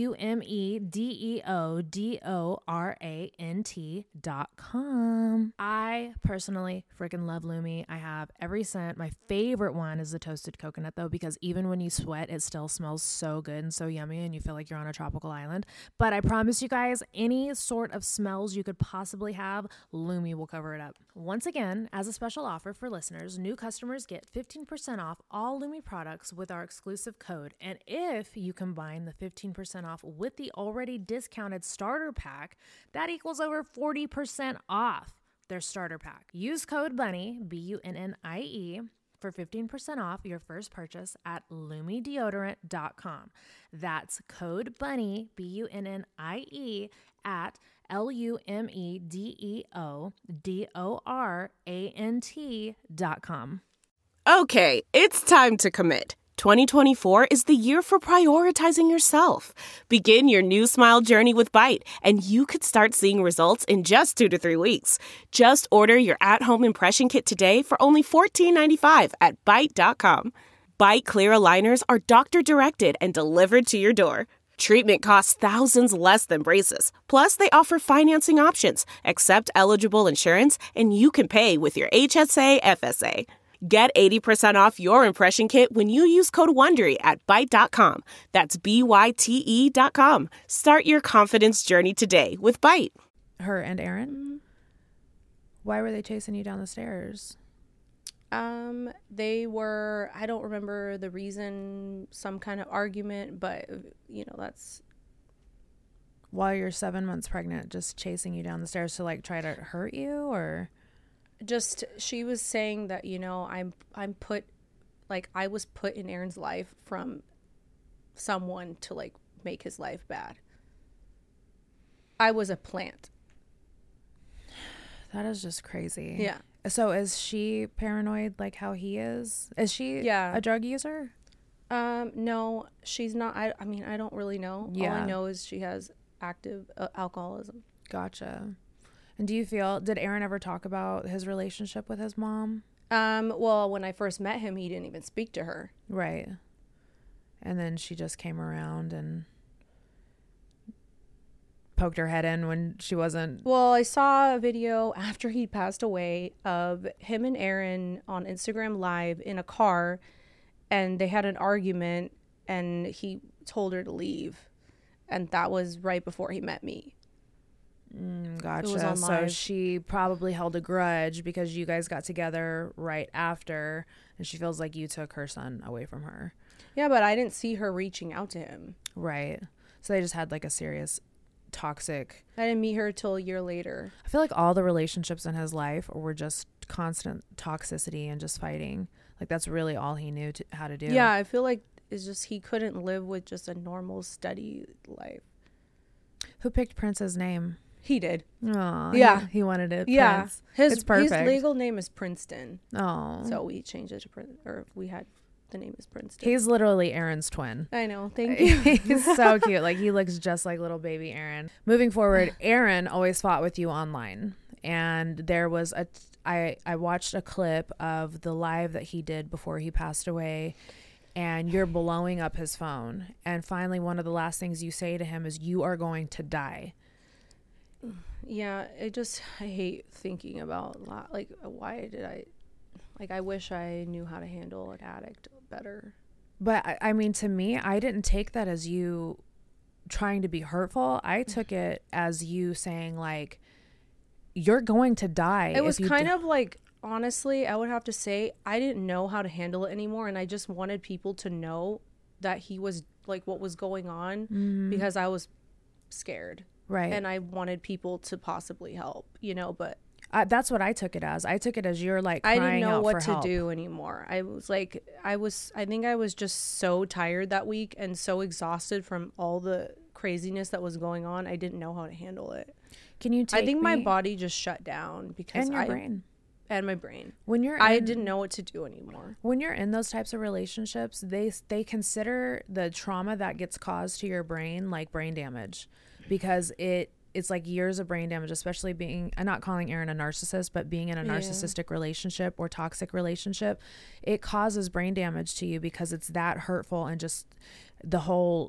LumiDeodorant.com. I personally freaking love Lumi. I have every scent. My favorite one is the toasted coconut, though, because even when you sweat, it still smells so good and so yummy, and you feel like you're on a tropical island. But I promise you guys, any sort of smells you could possibly have, Lumi will cover it up. Once again, as a special offer for listeners, new customers get 15% off all Lumi products with our exclusive code. And if you combine the 15% off with the already discounted starter pack, that equals over 40% off their starter pack. Use code BUNNIE, BUNNIE, for 15% off your first purchase at LumiDeodorant.com. That's code BUNNIE, BUNNIE, at LumiDeodorant.com. Okay, it's time to commit. 2024 is the year for prioritizing yourself. Begin your new smile journey with Byte, and you could start seeing results in just 2 to 3 weeks. Just order your at-home impression kit today for only $14.95 at Byte.com. Byte Clear aligners are doctor-directed and delivered to your door. Treatment costs thousands less than braces. Plus, they offer financing options, accept eligible insurance, and you can pay with your HSA FSA. Get 80% off your impression kit when you use code WONDERY at Byte.com. That's BYTE.com. Start your confidence journey today with Byte. Her and Aaron? Why were they chasing you down the stairs? They were, I don't remember the reason, some kind of argument, but, you know, that's... While you're 7 months pregnant, just chasing you down the stairs to, like, try to hurt you, or... Just, she was saying that, you know, I was put in Aaron's life from someone to, like, make his life bad. I was a plant. That is just crazy. Yeah. So is she paranoid like how he is? Is she a drug user? No, she's not. I mean, I don't really know. Yeah. All I know is she has active alcoholism. Gotcha. And did Aaron ever talk about his relationship with his mom? Well, when I first met him, he didn't even speak to her. Right. And then she just came around and poked her head in when she wasn't. Well, I saw a video after he passed away of him and Aaron on Instagram Live in a car, and they had an argument, and he told her to leave, and that was right before he met me. Gotcha. So she probably held a grudge because you guys got together right after, and she feels like you took her son away from her. Yeah, but I didn't see her reaching out to him. Right. So they just had like a serious toxic. I didn't meet her till a year later. I feel like all the relationships in his life were just constant toxicity and just fighting. Like that's really all he knew how to do. Yeah, I feel like it's just he couldn't live with just a normal, steady life. Who picked Prince's name? He did. Oh, Yeah. He wanted it. Yeah. Prince. His It's perfect. His legal name is Princeton. Oh. So we changed it to we had the name is Princeton. He's literally Aaron's twin. I know. Thank you. He's so cute. Like, he looks just like little baby Aaron. Moving forward, Aaron always fought with you online. And there was I watched a clip of the live that he did before he passed away. And you're blowing up his phone. And finally, one of the last things you say to him is, "You are going to die." Yeah, I hate thinking about like, why did I wish I knew how to handle an addict better. But I mean, to me, I didn't take that as you trying to be hurtful. I took it as you saying, like, you're going to die. It was kind of like, honestly, I would have to say I didn't know how to handle it anymore. And I just wanted people to know that he was like what was going on because I was scared. Right. And I wanted people to possibly help, but that's what I took it as. I took it as you're like I crying didn't know out what for to help. do anymore. I think I was just so tired that week and so exhausted from all the craziness that was going on. I didn't know how to handle it. Can you take I think my me- body just shut down because and your brain. And my brain. When you're I didn't know what to do anymore. When you're in those types of relationships, they consider the trauma that gets caused to your brain like brain damage, because it's like years of brain damage, especially being, I'm not calling Aaron a narcissist, but being in a narcissistic relationship or toxic relationship, it causes brain damage to you because it's that hurtful, and just the whole,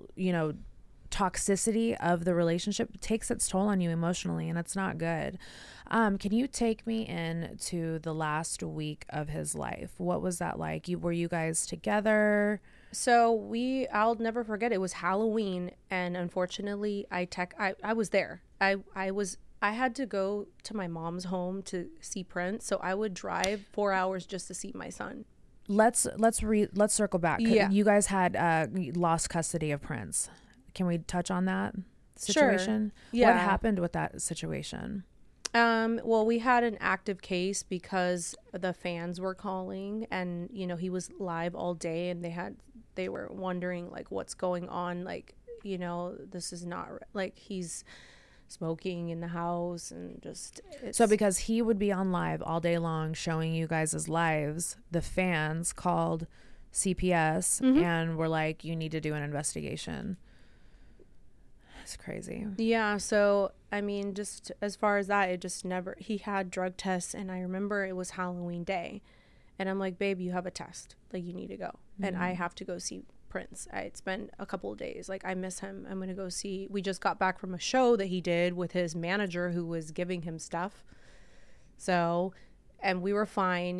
toxicity of the relationship takes its toll on you emotionally, and it's not good. Can you take me into the last week of his life? What was that like? Were you guys together? So I'll never forget, it was Halloween, and unfortunately I was there. I had to go to my mom's home to see Prince, so I would drive 4 hours just to see my son. Let's circle back. Yeah. You guys had lost custody of Prince. Can we touch on that situation? Sure. Yeah. What happened with that situation? Well, we had an active case because the fans were calling, and he was live all day, and they were wondering like what's going on, like this is not like he's smoking in the house, and just so because he would be on live all day long showing you guys his lives, the fans called CPS and were like, you need to do an investigation. It's crazy. Yeah, so I mean, just as far as that, he had drug tests, and I remember it was Halloween day, and I'm like, babe, you have a test, like you need to go, and I have to go see Prince. It's been a couple of days, like I miss him. I'm gonna go see. We just got back from a show that he did with his manager who was giving him stuff, so, and we were fine,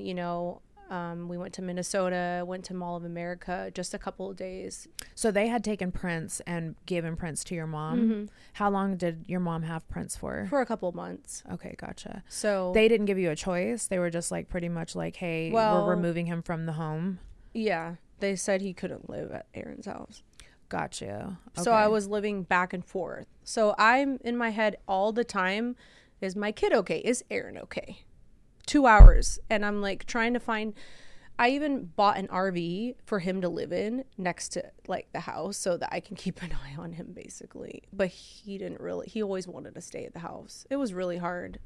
we went to Minnesota, went to Mall of America, just a couple of days. So they had taken Prince and given Prince to your mom. How long did your mom have Prince for? For a couple of months. Okay, gotcha. So they didn't give you a choice. They were just like pretty much like, hey, we're removing him from the home. Yeah, they said he couldn't live at Aaron's house. Gotcha. Okay. So I was living back and forth. So I'm in my head all the time, is my kid okay? Is Aaron okay? 2 hours, and I'm like trying to find. I even bought an RV for him to live in next to like the house so that I can keep an eye on him, basically. But he always wanted to stay at the house. It was really hard.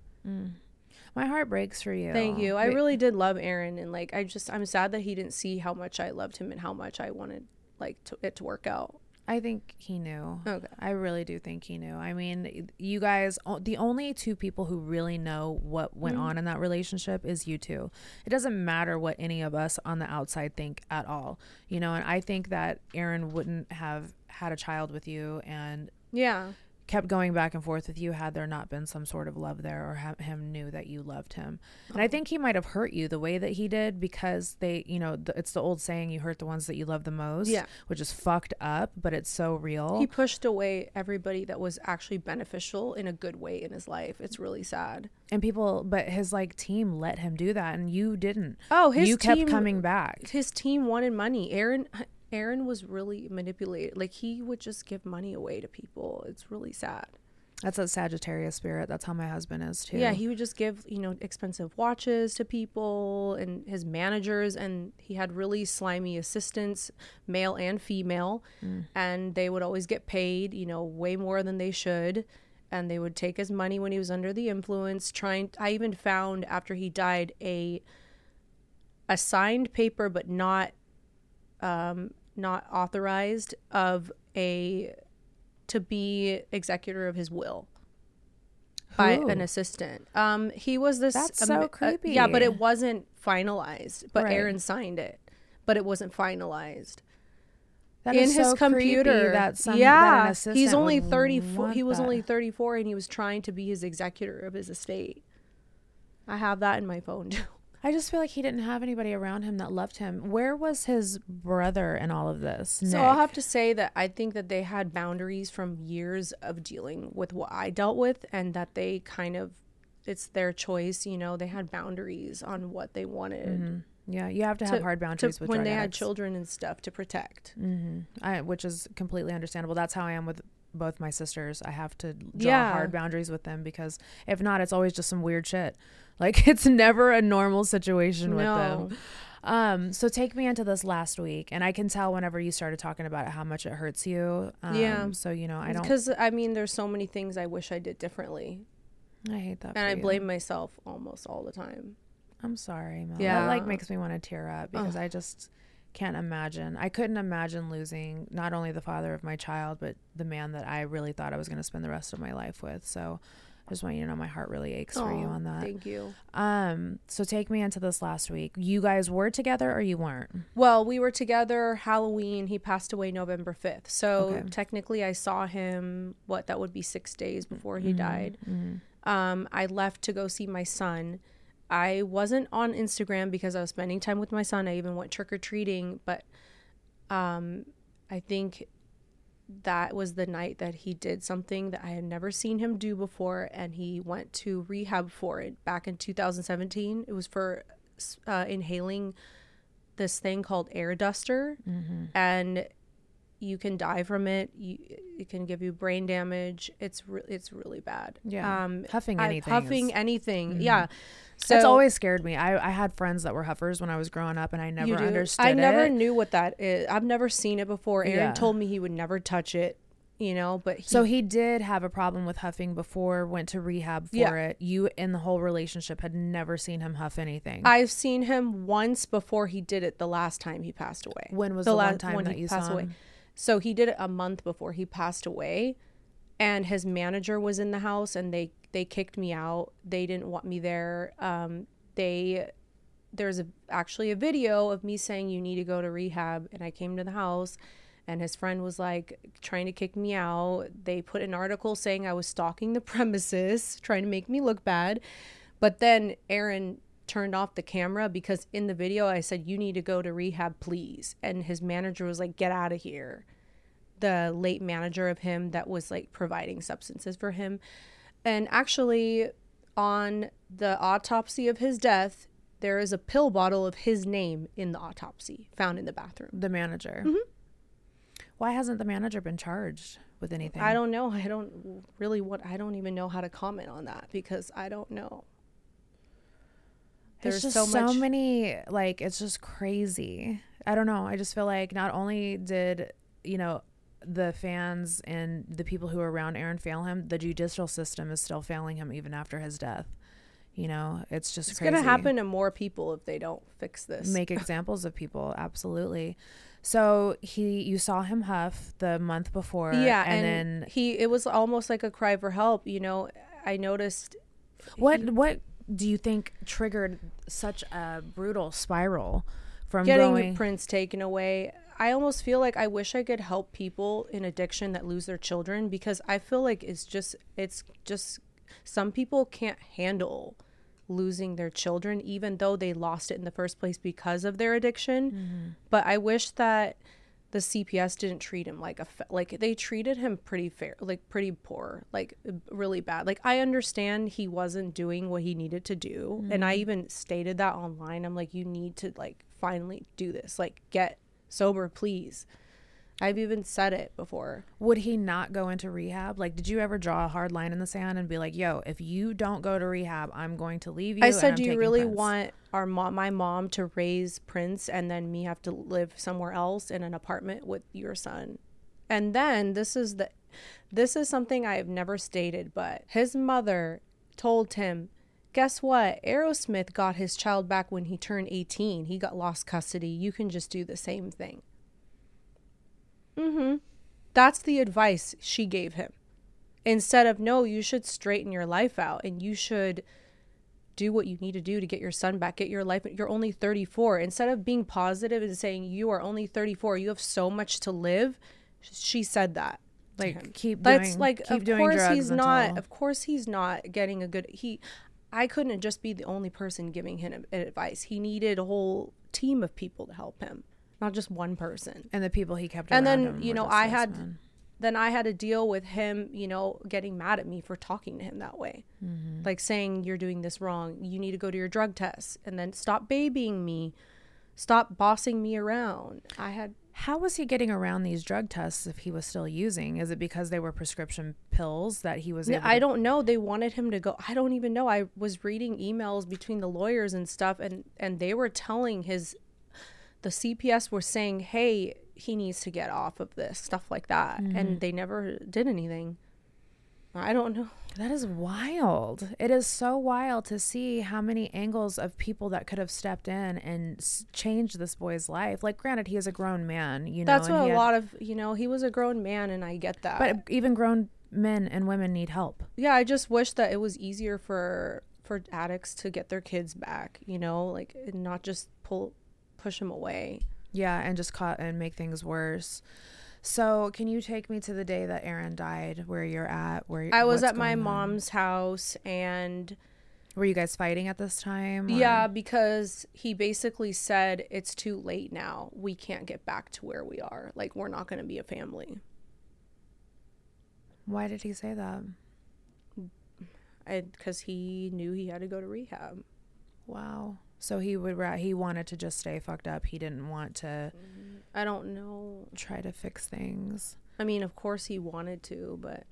My heart breaks for you. Thank you. I really did love Aaron, and like I'm sad that he didn't see how much I loved him and how much I wanted like it to work out. I think he knew. Okay. I really do think he knew. I mean, you guys, the only two people who really know what went on in that relationship is you two. It doesn't matter what any of us on the outside think at all, and I think that Aaron wouldn't have had a child with you and kept going back and forth with you had there not been some sort of love there, or him knew that you loved him. And I think he might have hurt you the way that he did, because they, it's the old saying, you hurt the ones that you love the most, which is fucked up, but it's so real. He pushed away everybody that was actually beneficial in a good way in his life. It's really sad. And but his like team let him do that, and you didn't. Oh, you kept coming back. His team wanted money. Aaron was really manipulated. Like, he would just give money away to people. It's really sad. That's a Sagittarius spirit. That's how my husband is too. Yeah, he would just give, expensive watches to people and his managers, and he had really slimy assistants, male and female, and they would always get paid, way more than they should. and they would take his money when he was under the influence. I even found after he died a signed paper, but not authorized, to be executor of his will by an assistant. He was this. That's so creepy. Yeah, but it wasn't finalized. But Right. Aaron signed it, but it wasn't finalized. That In is his so computer, creepy that that an yeah, assistant he's only would 34. want He was that. only 34, and he was trying to be his executor of his estate. I have that in my phone too. I just feel like he didn't have anybody around him that loved him. Where was his brother in all of this? So Nick? I'll have to say that I think that they had boundaries from years of dealing with what I dealt with, and that they kind of, it's their choice, you know, they had boundaries on what they wanted. Yeah, you have to have hard boundaries with when drug they had addicts. children and stuff to protect. Which is completely understandable. That's how I am with both my sisters. I have to draw Yeah. hard boundaries with them, because if not, it's always just some weird shit. Like, it's never a normal situation with them. So take me into this last week, and I can tell whenever you started talking about it how much it hurts you. So, you know, I don't. Because I mean, there's so many things I wish I did differently, I hate that. and for I you. blame myself almost all the time. I'm sorry, Mel. Yeah. That like makes me want to tear up, because I just can't imagine. I couldn't imagine losing not only the father of my child, but the man that I really thought I was going to spend the rest of my life with. So I just want you to know my heart really aches for you on that. Thank you. So take me into this last week. You guys were together or you weren't? Well, we were together Halloween. He passed away November 5th. So Okay. technically I saw him, that would be 6 days before he died. I left to go see my son. I wasn't on Instagram because I was spending time with my son. I even went trick-or-treating, but I think that was the night that he did something that I had never seen him do before, and he went to rehab for it back in 2017. It was for inhaling this thing called air duster, and you can die from it. It can give you brain damage. It's really bad. Yeah. Huffing anything. Huffing anything. Yeah. So It's always scared me. I had friends that were huffers when I was growing up, and I never understood I never it. knew what that is. I've never seen it before. Aaron Yeah. told me he would never touch it, you know, but So he did have a problem with huffing before, went to rehab for it. You, in the whole relationship, had never seen him huff anything. I've seen him once before he did it the last time he passed away. When was the one last time when that he you passed saw away? him? So he did it a month before he passed away, and his manager was in the house, and they kicked me out. They didn't want me there. There's actually a video of me saying you need to go to rehab, and I came to the house, and his friend was like trying to kick me out. They put an article saying I was stalking the premises, trying to make me look bad. But then Aaron turned off the camera, because in the video I said, you need to go to rehab, please. And his manager was like, get out of here. The late manager of him that was like providing substances for him. And actually, on the autopsy of his death, there is a pill bottle of his name in the autopsy found in the bathroom. The manager. Why hasn't the manager been charged with anything? I don't know. I don't even know how to comment on that, because I don't know. There's just so many, like, it's just crazy. I don't know. I just feel like not only did, you know, the fans and the people who are around Aaron fail him, the judicial system is still failing him even after his death. You know, it's just crazy. It's going to happen to more people if they don't fix this. Make examples of people. Absolutely. So you saw him huff the month before. Yeah. And then it was almost like a cry for help. You know, I noticed. What do you think triggered such a brutal spiral from getting going? Prince taken away? I almost feel like I wish I could help people in addiction that lose their children, because I feel like it's just some people can't handle losing their children, even though they lost it in the first place because of their addiction. But I wish that the CPS didn't treat him like they treated him pretty fair, like pretty poor, like really bad. Like, I understand he wasn't doing what he needed to do. And I even stated that online. I'm like, you need to like finally do this, like get sober, please. I've even said it before. Would he not go into rehab? Like, did you ever draw a hard line in the sand and be like, yo, if you don't go to rehab, I'm going to leave you? I said, do you taking really Prince. want my mom to raise Prince and then me have to live somewhere else in an apartment with your son? And then this is This is something I have never stated, but his mother told him, guess what? Aerosmith got his child back when he turned 18. He got lost custody. You can just do the same thing. That's the advice she gave him. Instead of, no, you should straighten your life out and you should do what you need to do to get your son back, get your life. You're only 34. Instead of being positive and saying you are only 34, you have so much to live. She said that. Like, keep That's doing, like, keep of doing course drugs he's until... not, of course he's not getting a good, I couldn't just be the only person giving him advice. He needed a whole team of people to help him, not just one person. And the people he kept and around then, him you were know, just I this had, man. then I had to deal with him, you know, getting mad at me for talking to him that way. Like saying, you're doing this wrong. You need to go to your drug test. And then stop babying me. Stop bossing me around. How was he getting around these drug tests if he was still using? Is it because they were prescription pills that he was able I don't know. They wanted him to go. I don't even know. I was reading emails between the lawyers and stuff, and they were telling the CPS were saying, hey, he needs to get off of this, stuff like that. And they never did anything. I don't know. That is wild. It is so wild to see how many angles of people that could have stepped in and changed this boy's life. Like, granted, he is a grown man, you know. That's what a lot of, you know, he was a grown man, and I get that. But even grown men and women need help. Yeah, I just wish that it was easier for addicts to get their kids back, you know, like, and not just push them away. Yeah, and just make things worse. So can you take me to the day that Aaron died, where you're at? I was at my mom's house, and were you guys fighting at this time? Or? Yeah, because he basically said, it's too late now. We can't get back to where we are. Like, we're not going to be a family. Why did he say that? Because he knew he had to go to rehab. Wow. So he wanted to just stay fucked up. He didn't want to. I don't know. Try to fix things. I mean, of course he wanted to, but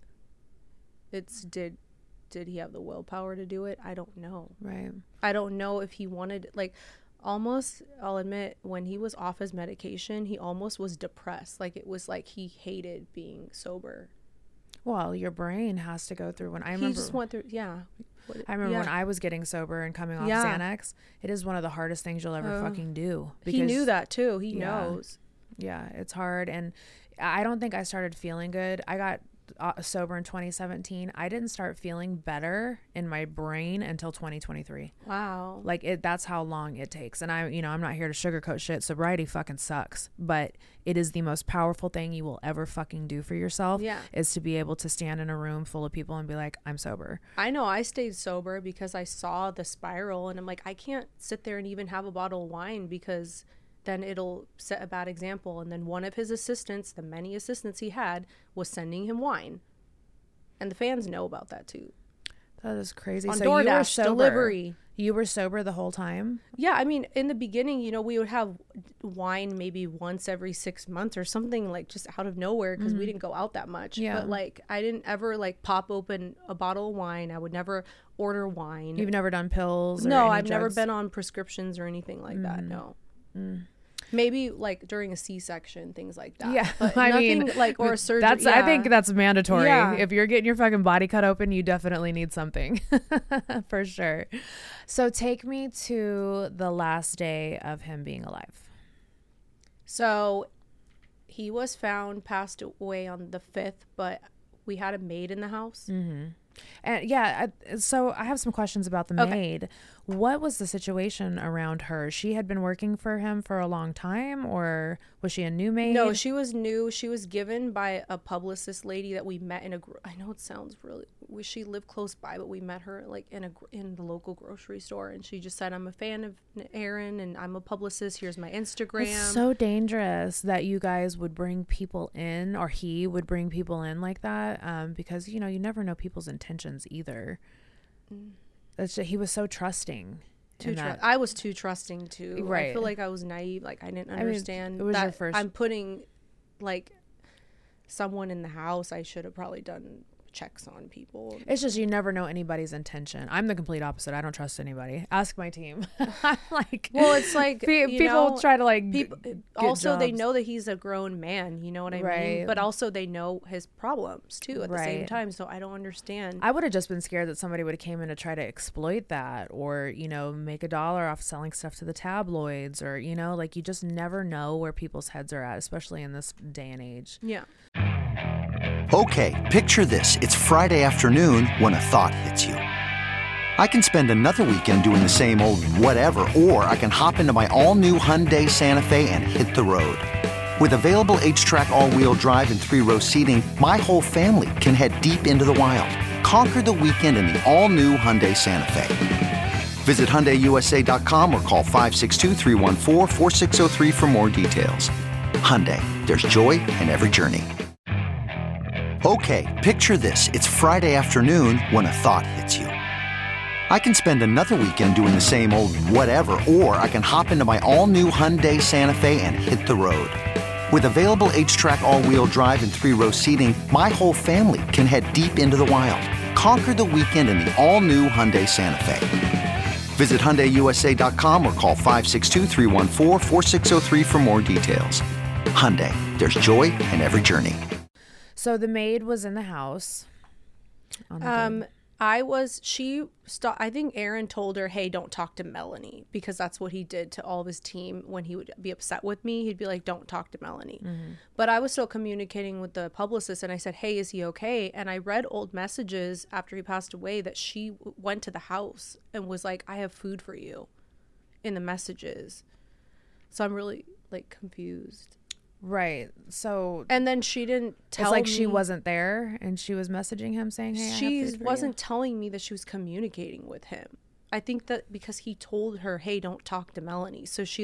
did he have the willpower to do it? I don't know. Right. I don't know if he wanted, like, almost, I'll admit, when he was off his medication, he almost was depressed. Like, it was like he hated being sober. Well, your brain has to go through He just went through, yeah. I remember when I was getting sober and coming off Xanax, it is one of the hardest things you'll ever fucking do. He knew that too. He knows. Yeah, it's hard. And I don't think I started feeling good. I got sober in 2017. I didn't start feeling better in my brain until 2023. Wow. Like, that's how long it takes. And I'm not here to sugarcoat shit. Sobriety fucking sucks, but it is the most powerful thing you will ever fucking do for yourself. Yeah. Is to be able to stand in a room full of people and be like, I'm sober. I know I stayed sober because I saw the spiral, and I'm like, I can't sit there and even have a bottle of wine, because then it'll set a bad example. And then one of his assistants, the many assistants he had, was sending him wine. And the fans know about that too. That is crazy. On so DoorDash, you were sober. delivery. You were sober the whole time? Yeah, I mean, in the beginning, we would have wine maybe once every 6 months or something, like, just out of nowhere, because we didn't go out that much. Yeah. But, like, I didn't ever, like, pop open a bottle of wine. I would never order wine. You've never done pills? No, or I've never drugs? been on prescriptions or anything like that. No. Maybe like during a C-section, things like that. Yeah, but I nothing mean, like, or a surgery. I think that's mandatory. Yeah. If you're getting your fucking body cut open, you definitely need something for sure. So take me to the last day of him being alive. So he was found passed away on the 5th, but we had a maid in the house. Mm-hmm. And so I have some questions about the maid. What was the situation around her? She had been working for him for a long time, or was she a new maid? No, she was new. She was given by a publicist lady that we met in I know it sounds really, she lived close by, but we met her like in the local grocery store, and she just said, I'm a fan of Aaron and I'm a publicist. Here's my Instagram. It's so dangerous that you guys would bring people in, or he would bring people in like that, because you never know people's intentions either. He was so trusting. I was too trusting too. Right. I feel like I was naive. Like, I didn't understand it was that your first. I'm putting like someone in the house. I should have probably done checks on people. It's just you never know anybody's intention. I'm the complete opposite. I don't trust anybody. Ask my team. I'm like, well, it's like people try to like people also jobs. They know that he's a grown man, you know what I mean? But also they know his problems too at the same time. So I don't understand. I would have just been scared that somebody would have came in to try to exploit that, or make $1 off selling stuff to the tabloids, or like you just never know where people's heads are at, especially in this day and age. Yeah. Okay, picture this. It's Friday afternoon when a thought hits you. I can spend another weekend doing the same old whatever, or I can hop into my all-new Hyundai Santa Fe and hit the road. With available H-Track all-wheel drive and 3-row seating, my whole family can head deep into the wild. Conquer the weekend in the all-new Hyundai Santa Fe. Visit HyundaiUSA.com or call 562-314-4603 for more details. Hyundai, there's joy in every journey. Okay, picture this. It's Friday afternoon when a thought hits you. I can spend another weekend doing the same old whatever, or I can hop into my all-new Hyundai Santa Fe and hit the road. With available H-Track all-wheel drive and 3-row seating, my whole family can head deep into the wild. Conquer the weekend in the all-new Hyundai Santa Fe. Visit HyundaiUSA.com or call 562-314-4603 for more details. Hyundai, there's joy in every journey. So the maid was in the house. I think Aaron told her, hey, don't talk to Melanie, because that's what he did to all of his team. When he would be upset with me, he'd be like, don't talk to Melanie. Mm-hmm. But I was still communicating with the publicist, and I said, hey, is he okay? And I read old messages after he passed away that she went to the house and was like, I have food for you in the messages. So I'm really like confused. Right. So and then she didn't tell me. It's like me, she wasn't there and she was messaging him saying, hey, she wasn't telling me that she was communicating with him. I think that because he told her, hey, don't talk to Melanie. So she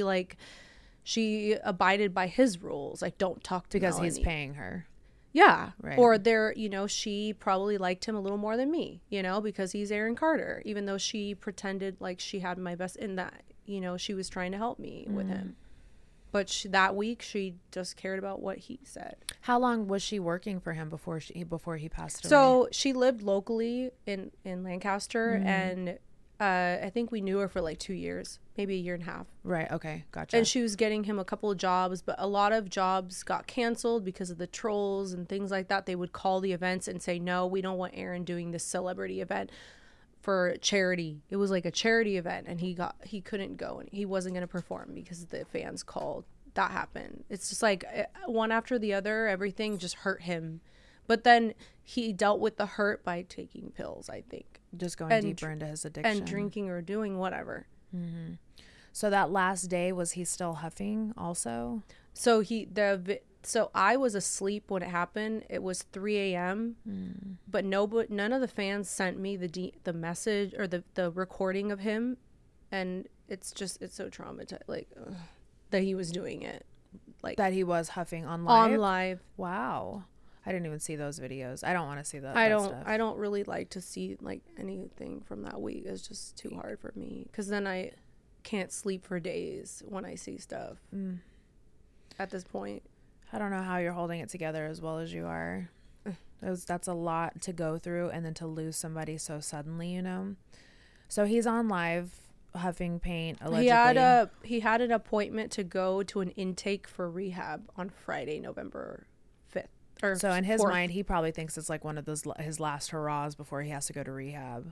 abided by his rules. Like, don't talk to Melanie. Because he's paying her. Yeah. Right. Or she probably liked him a little more than me, because he's Aaron Carter, even though she pretended like she had my best in that, she was trying to help me with him. But that week, she just cared about what he said. How long was she working for him before he passed away? So she lived locally in Lancaster, and I think we knew her for like 2 years, maybe a year and a half. Right. Okay. Gotcha. And she was getting him a couple of jobs, but a lot of jobs got canceled because of the trolls and things like that. They would call the events and say, no, we don't want Aaron doing this celebrity event for charity. It was like a charity event, and he couldn't go, and he wasn't going to perform because the fans called. That happened. It's just like one after the other, everything just hurt him. But then he dealt with the hurt by taking pills, I think. Just going deeper into his addiction. And drinking or doing whatever. Mm-hmm. So that last day, was he still huffing also? So So I was asleep when it happened. It was 3 a.m. But none of the fans sent me the message or the recording of him, and it's so traumatizing. Like that he was doing it, like that he was huffing on live. On live. Wow, I didn't even see those videos. I don't want to see that. I stuff. don't really like to see like anything from that week. It's just too hard for me because then I can't sleep for days when I see stuff. At this point. I don't know how you're holding it together as well as you are. That's a lot to go through, and then to lose somebody so suddenly, So he's on live, huffing paint, allegedly. He had an appointment to go to an intake for rehab on Friday, November 5th. So in his 4th. mind, he probably thinks it's like one of his last hurrahs before he has to go to rehab.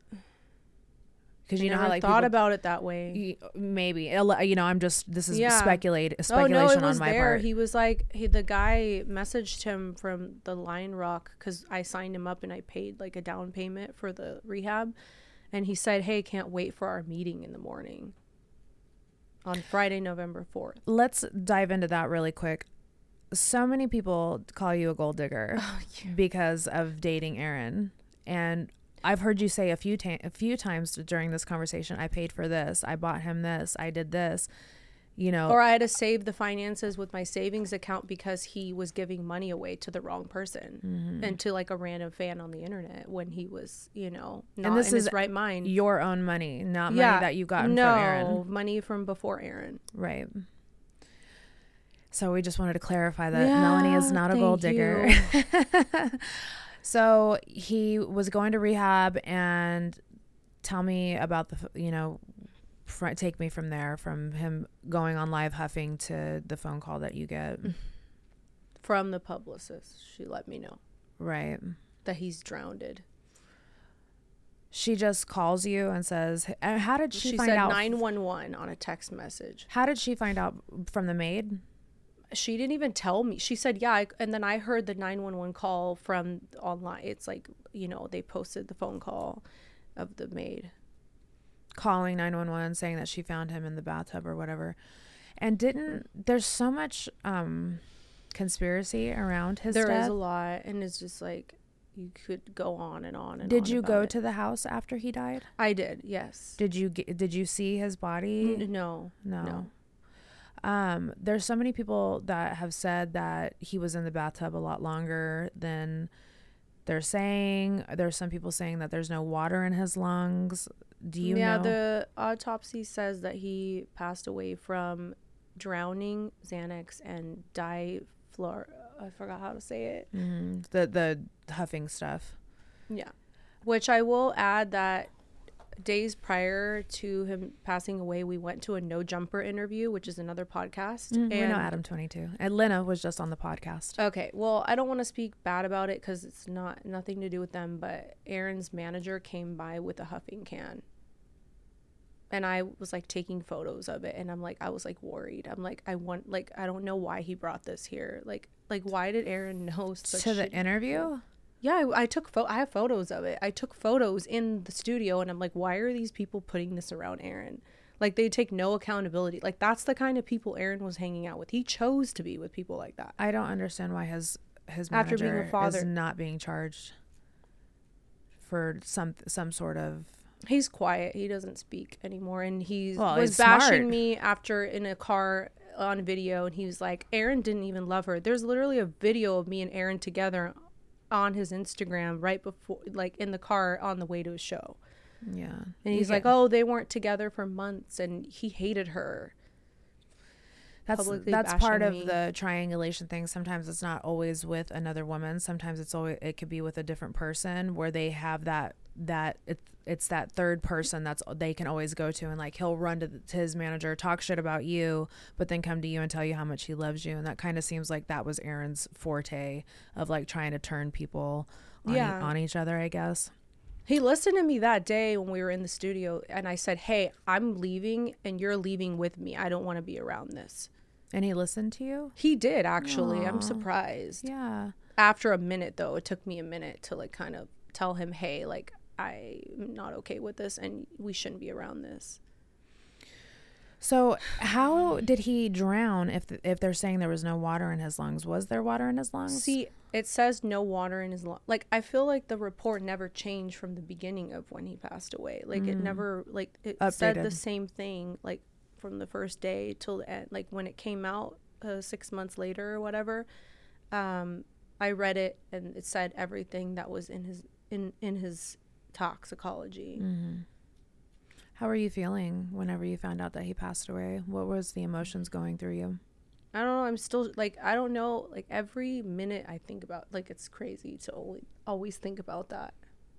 Because you know how like thought people, about it that way. Maybe this is speculation it was on my there. part. He was like the guy messaged him from the Lion Rock because I signed him up and I paid like a down payment for the rehab, and he said, "Hey, can't wait for our meeting in the morning." On Friday, November 4th. Let's dive into that really quick. So many people call you a gold digger because of dating Aaron, and I've heard you say a few times during this conversation, I paid for this, I bought him this, I did this, Or I had to save the finances with my savings account because he was giving money away to the wrong person and to like a random fan on the internet when he was, not in his right mind. Your own money, not money that you got from Aaron. No, money from before Aaron. Right. So we just wanted to clarify that Melanie is not a gold digger. So he was going to rehab, and tell me about take me from there, from him going on live huffing to the phone call that you get. From the publicist. She let me know. Right. That he's drowned. She just calls you and says, how did she find said out? 911 on a text message. How did she find out? From the maid? She didn't even tell me. She said, yeah. And then I heard the 911 call from online. It's like, they posted the phone call of the maid. Calling 911 saying that she found him in the bathtub or whatever. And there's so much conspiracy around his death. There is a lot. And it's just like, you could go on and on and on. Did you go to the house after he died? I did, yes. Did you see his body? No. There's so many people that have said that he was in the bathtub a lot longer than they're saying. There's some people saying that there's no water in his lungs. Do you know? Yeah, the autopsy says that he passed away from drowning, Xanax, and I forgot how to say it. Mm-hmm. The huffing stuff. Yeah. Which I will add that days prior to him passing away, we went to a No Jumper interview, which is another podcast. We know Adam 22. And Lena was just on the podcast. Okay. Well, I don't want to speak bad about it because it's nothing to do with them, but Aaron's manager came by with a huffing can. And I was like taking photos of it, and I was like worried. I'm like, I don't know why he brought this here. Like why did Aaron know such to the interview? Yeah, I have photos of it. I took photos in the studio, and I'm like, why are these people putting this around Aaron? Like, they take no accountability. Like, that's the kind of people Aaron was hanging out with. He chose to be with people like that. I don't understand why his manager after being a father is not being charged for some sort of. He's quiet. He doesn't speak anymore, and he's bashing smart. me after in a car on video, and he was like, Aaron didn't even love her. There's literally a video of me and Aaron together on his Instagram right before, like, in the car on the way to a show. Yeah. And he's like, oh, they weren't together for months, and he hated her. That's part of the triangulation thing. Sometimes it's not always with another woman. Sometimes it could be with a different person where they have that it's that third person that's they can always go to, and like he'll run to his manager, talk shit about you, but then come to you and tell you how much he loves you. And that kind of seems like that was Aaron's forte of like trying to turn people on each other, I guess. He listened to me that day when we were in the studio, and I said, hey, I'm leaving and you're leaving with me. I don't want to be around this. And he listened to you? He did, actually. Aww. I'm surprised. Yeah. After a minute, though, it took me a minute to like kind of tell him, hey, like, I'm not okay with this and we shouldn't be around this. So how did he drown if they're saying there was no water in his lungs? Was there water in his lungs? See, it says no water in his lungs. Like, I feel like the report never changed from the beginning of when he passed away. Like, it never, like, it updated. Said the same thing, like, from the first day till the end. Like, when it came out 6 months later or whatever, I read it and it said everything that was in his toxicology. Mm-hmm. How were you feeling whenever you found out that he passed away? What was the emotions going through you? I don't know. I'm still like, I don't know. Like, every minute I think about, like, it's crazy to always think about that.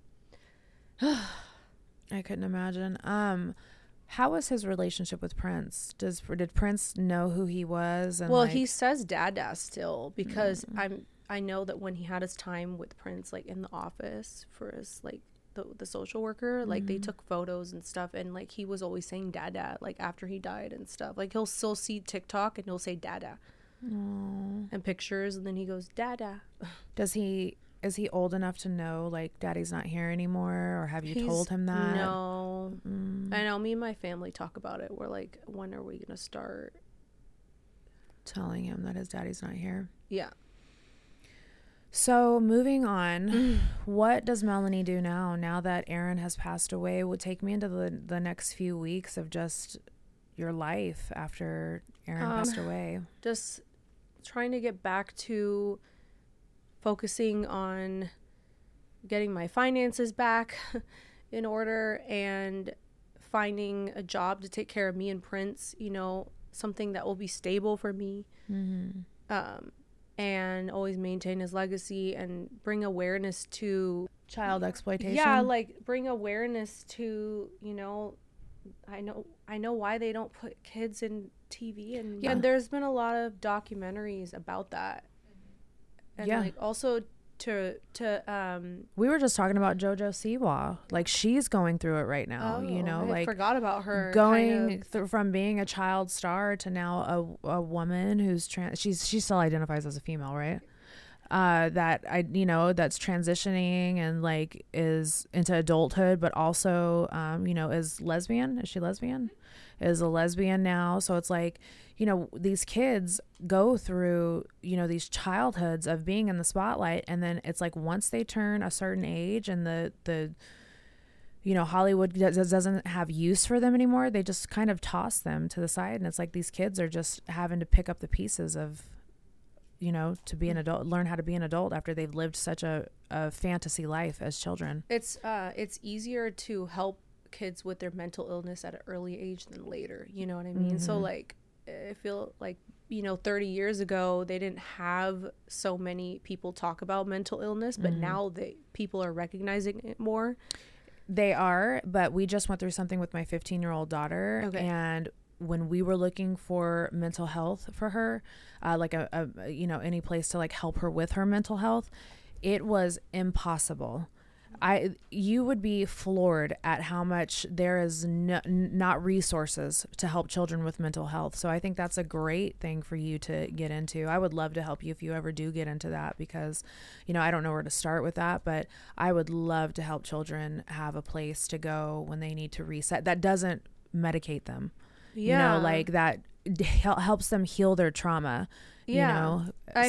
I couldn't imagine. How was his relationship with Prince? Did Prince know who he was? And he says Dada still, because I know that when he had his time with Prince, like in the office for his like the social worker, like they took photos and stuff, and like he was always saying Dada, like after he died and stuff. Like he'll still see TikTok and he'll say Dada. Aww. And pictures, and then he goes Dada. Is he old enough to know like Daddy's not here anymore, or have you told him that? No. I know, me and my family talk about it. We're like, when are we gonna start telling him that his daddy's not here? Yeah. So moving on, what does Melanie do now that Aaron has passed away? Would take me into the next few weeks of just your life after Aaron passed away. Just trying to get back to focusing on getting my finances back in order and finding a job to take care of me and Prince, something that will be stable for me. Mm-hmm. and always maintain his legacy and bring awareness to child exploitation. Yeah, like bring awareness to, you know, I know why they don't put kids in TV, and there's been a lot of documentaries about that. And like also to we were just talking about JoJo Siwa. Like she's going through it right now, you know, I like forgot about her going from being a child star to now a woman who's she still identifies as a female, right? That's transitioning and like is into adulthood, but also you know, is lesbian. Is she lesbian? Is a lesbian now. So it's like, you know, these kids go through, you know, these childhoods of being in the spotlight, and then it's like once they turn a certain age and the you know, Hollywood doesn't have use for them anymore, they just kind of toss them to the side, and it's like these kids are just having to pick up the pieces of, you know, to be an adult, learn how to be an adult after they've lived such a fantasy life as children. It's easier to help kids with their mental illness at an early age than later, you know what I mean? So like I feel like, you know, 30 years ago they didn't have so many people talk about mental illness, but now people are recognizing it more. They are, but we just went through something with my 15-year-old daughter, and when we were looking for mental health for her, like a you know, any place to like help her with her mental health, it was impossible. You would be floored at how much there is not resources to help children with mental health. So I think that's a great thing for you to get into. I would love to help you if you ever do get into that, because, you know, I don't know where to start with that, but I would love to help children have a place to go when they need to reset. That doesn't medicate them. You know, like that helps them heal their trauma. You know, I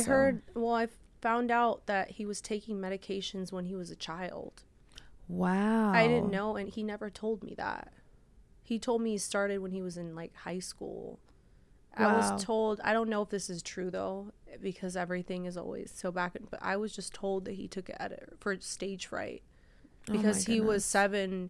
found out that he was taking medications when he was a child. Wow. I didn't know, and he never told me that. He told me he started when he was in like high school. Wow. I was told, I don't know if this is true though, because everything is always so but I was just told that he took it for stage fright because he was 7.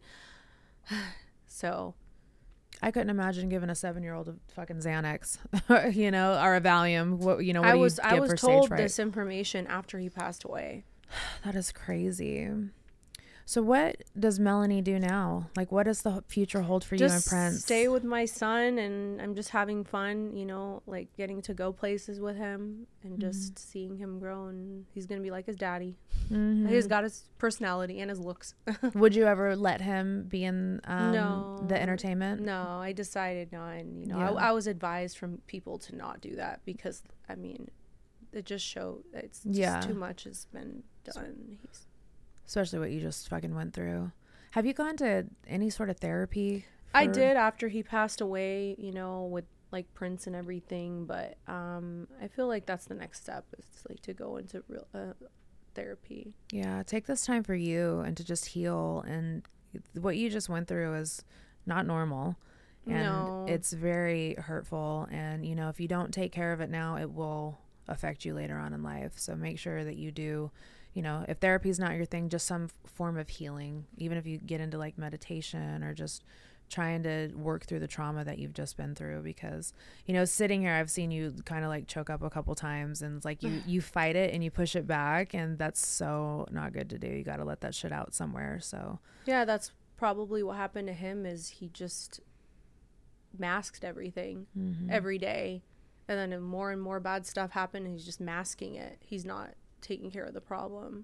So I couldn't imagine giving a 7-year-old a fucking Xanax, you know, or a Valium. What, you know, what I was told fright? This information after he passed away. That is crazy. So what does Melanie do now? Like, what does the future hold for you and Prince? Just stay with my son, and I'm just having fun, you know, like getting to go places with him and just seeing him grow, and he's going to be like his daddy. He's got his personality and his looks. Would you ever let him be in the entertainment? No, I decided not. And, you know, I was advised from people to not do that because, I mean, it just showed it's just too much has been done. Especially what you just fucking went through. Have you gone to any sort of therapy? I did after he passed away, you know, with like Prince and everything. But I feel like that's the next step, is like to go into real therapy. Yeah, take this time for you and to just heal. And what you just went through is not normal. And it's very hurtful. And, you know, if you don't take care of it now, it will affect you later on in life. So make sure that you do. You know, if therapy is not your thing, just some form of healing, even if you get into like meditation or just trying to work through the trauma that you've just been through. Because, you know, sitting here, I've seen you kind of like choke up a couple times, and it's like you fight it and you push it back, and that's so not good to do. You got to let that shit out somewhere. So yeah, that's probably what happened to him, is he just masked everything every day, and then more and more bad stuff happened, and he's just masking it. He's not taking care of the problem.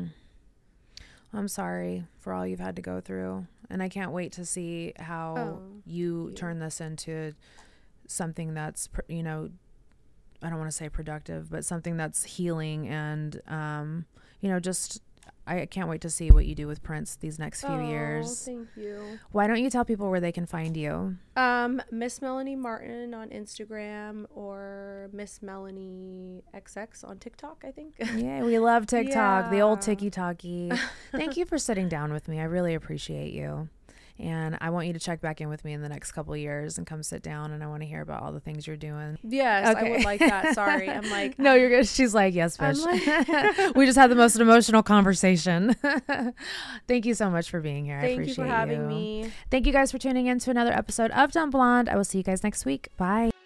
I'm sorry for all you've had to go through, and I can't wait to see how you turn this into something that's, you know, I don't want to say productive, but something that's healing, and you know, just I can't wait to see what you do with Prince these next few years. Thank you. Why don't you tell people where they can find you? Miss Melanie Martin on Instagram, or Miss Melanie XX on TikTok, I think. Yeah, we love TikTok, the old TikTok-y. Thank you for sitting down with me. I really appreciate you. And I want you to check back in with me in the next couple of years and come sit down, and I want to hear about all the things you're doing. Yes, okay. I would like that. Sorry. I'm like, no, you're good. She's like, yes, bitch. Like, we just had the most emotional conversation. Thank you so much for being here. I appreciate you. Thank you for having me. Thank you guys for tuning in to another episode of Dumb Blonde. I will see you guys next week. Bye.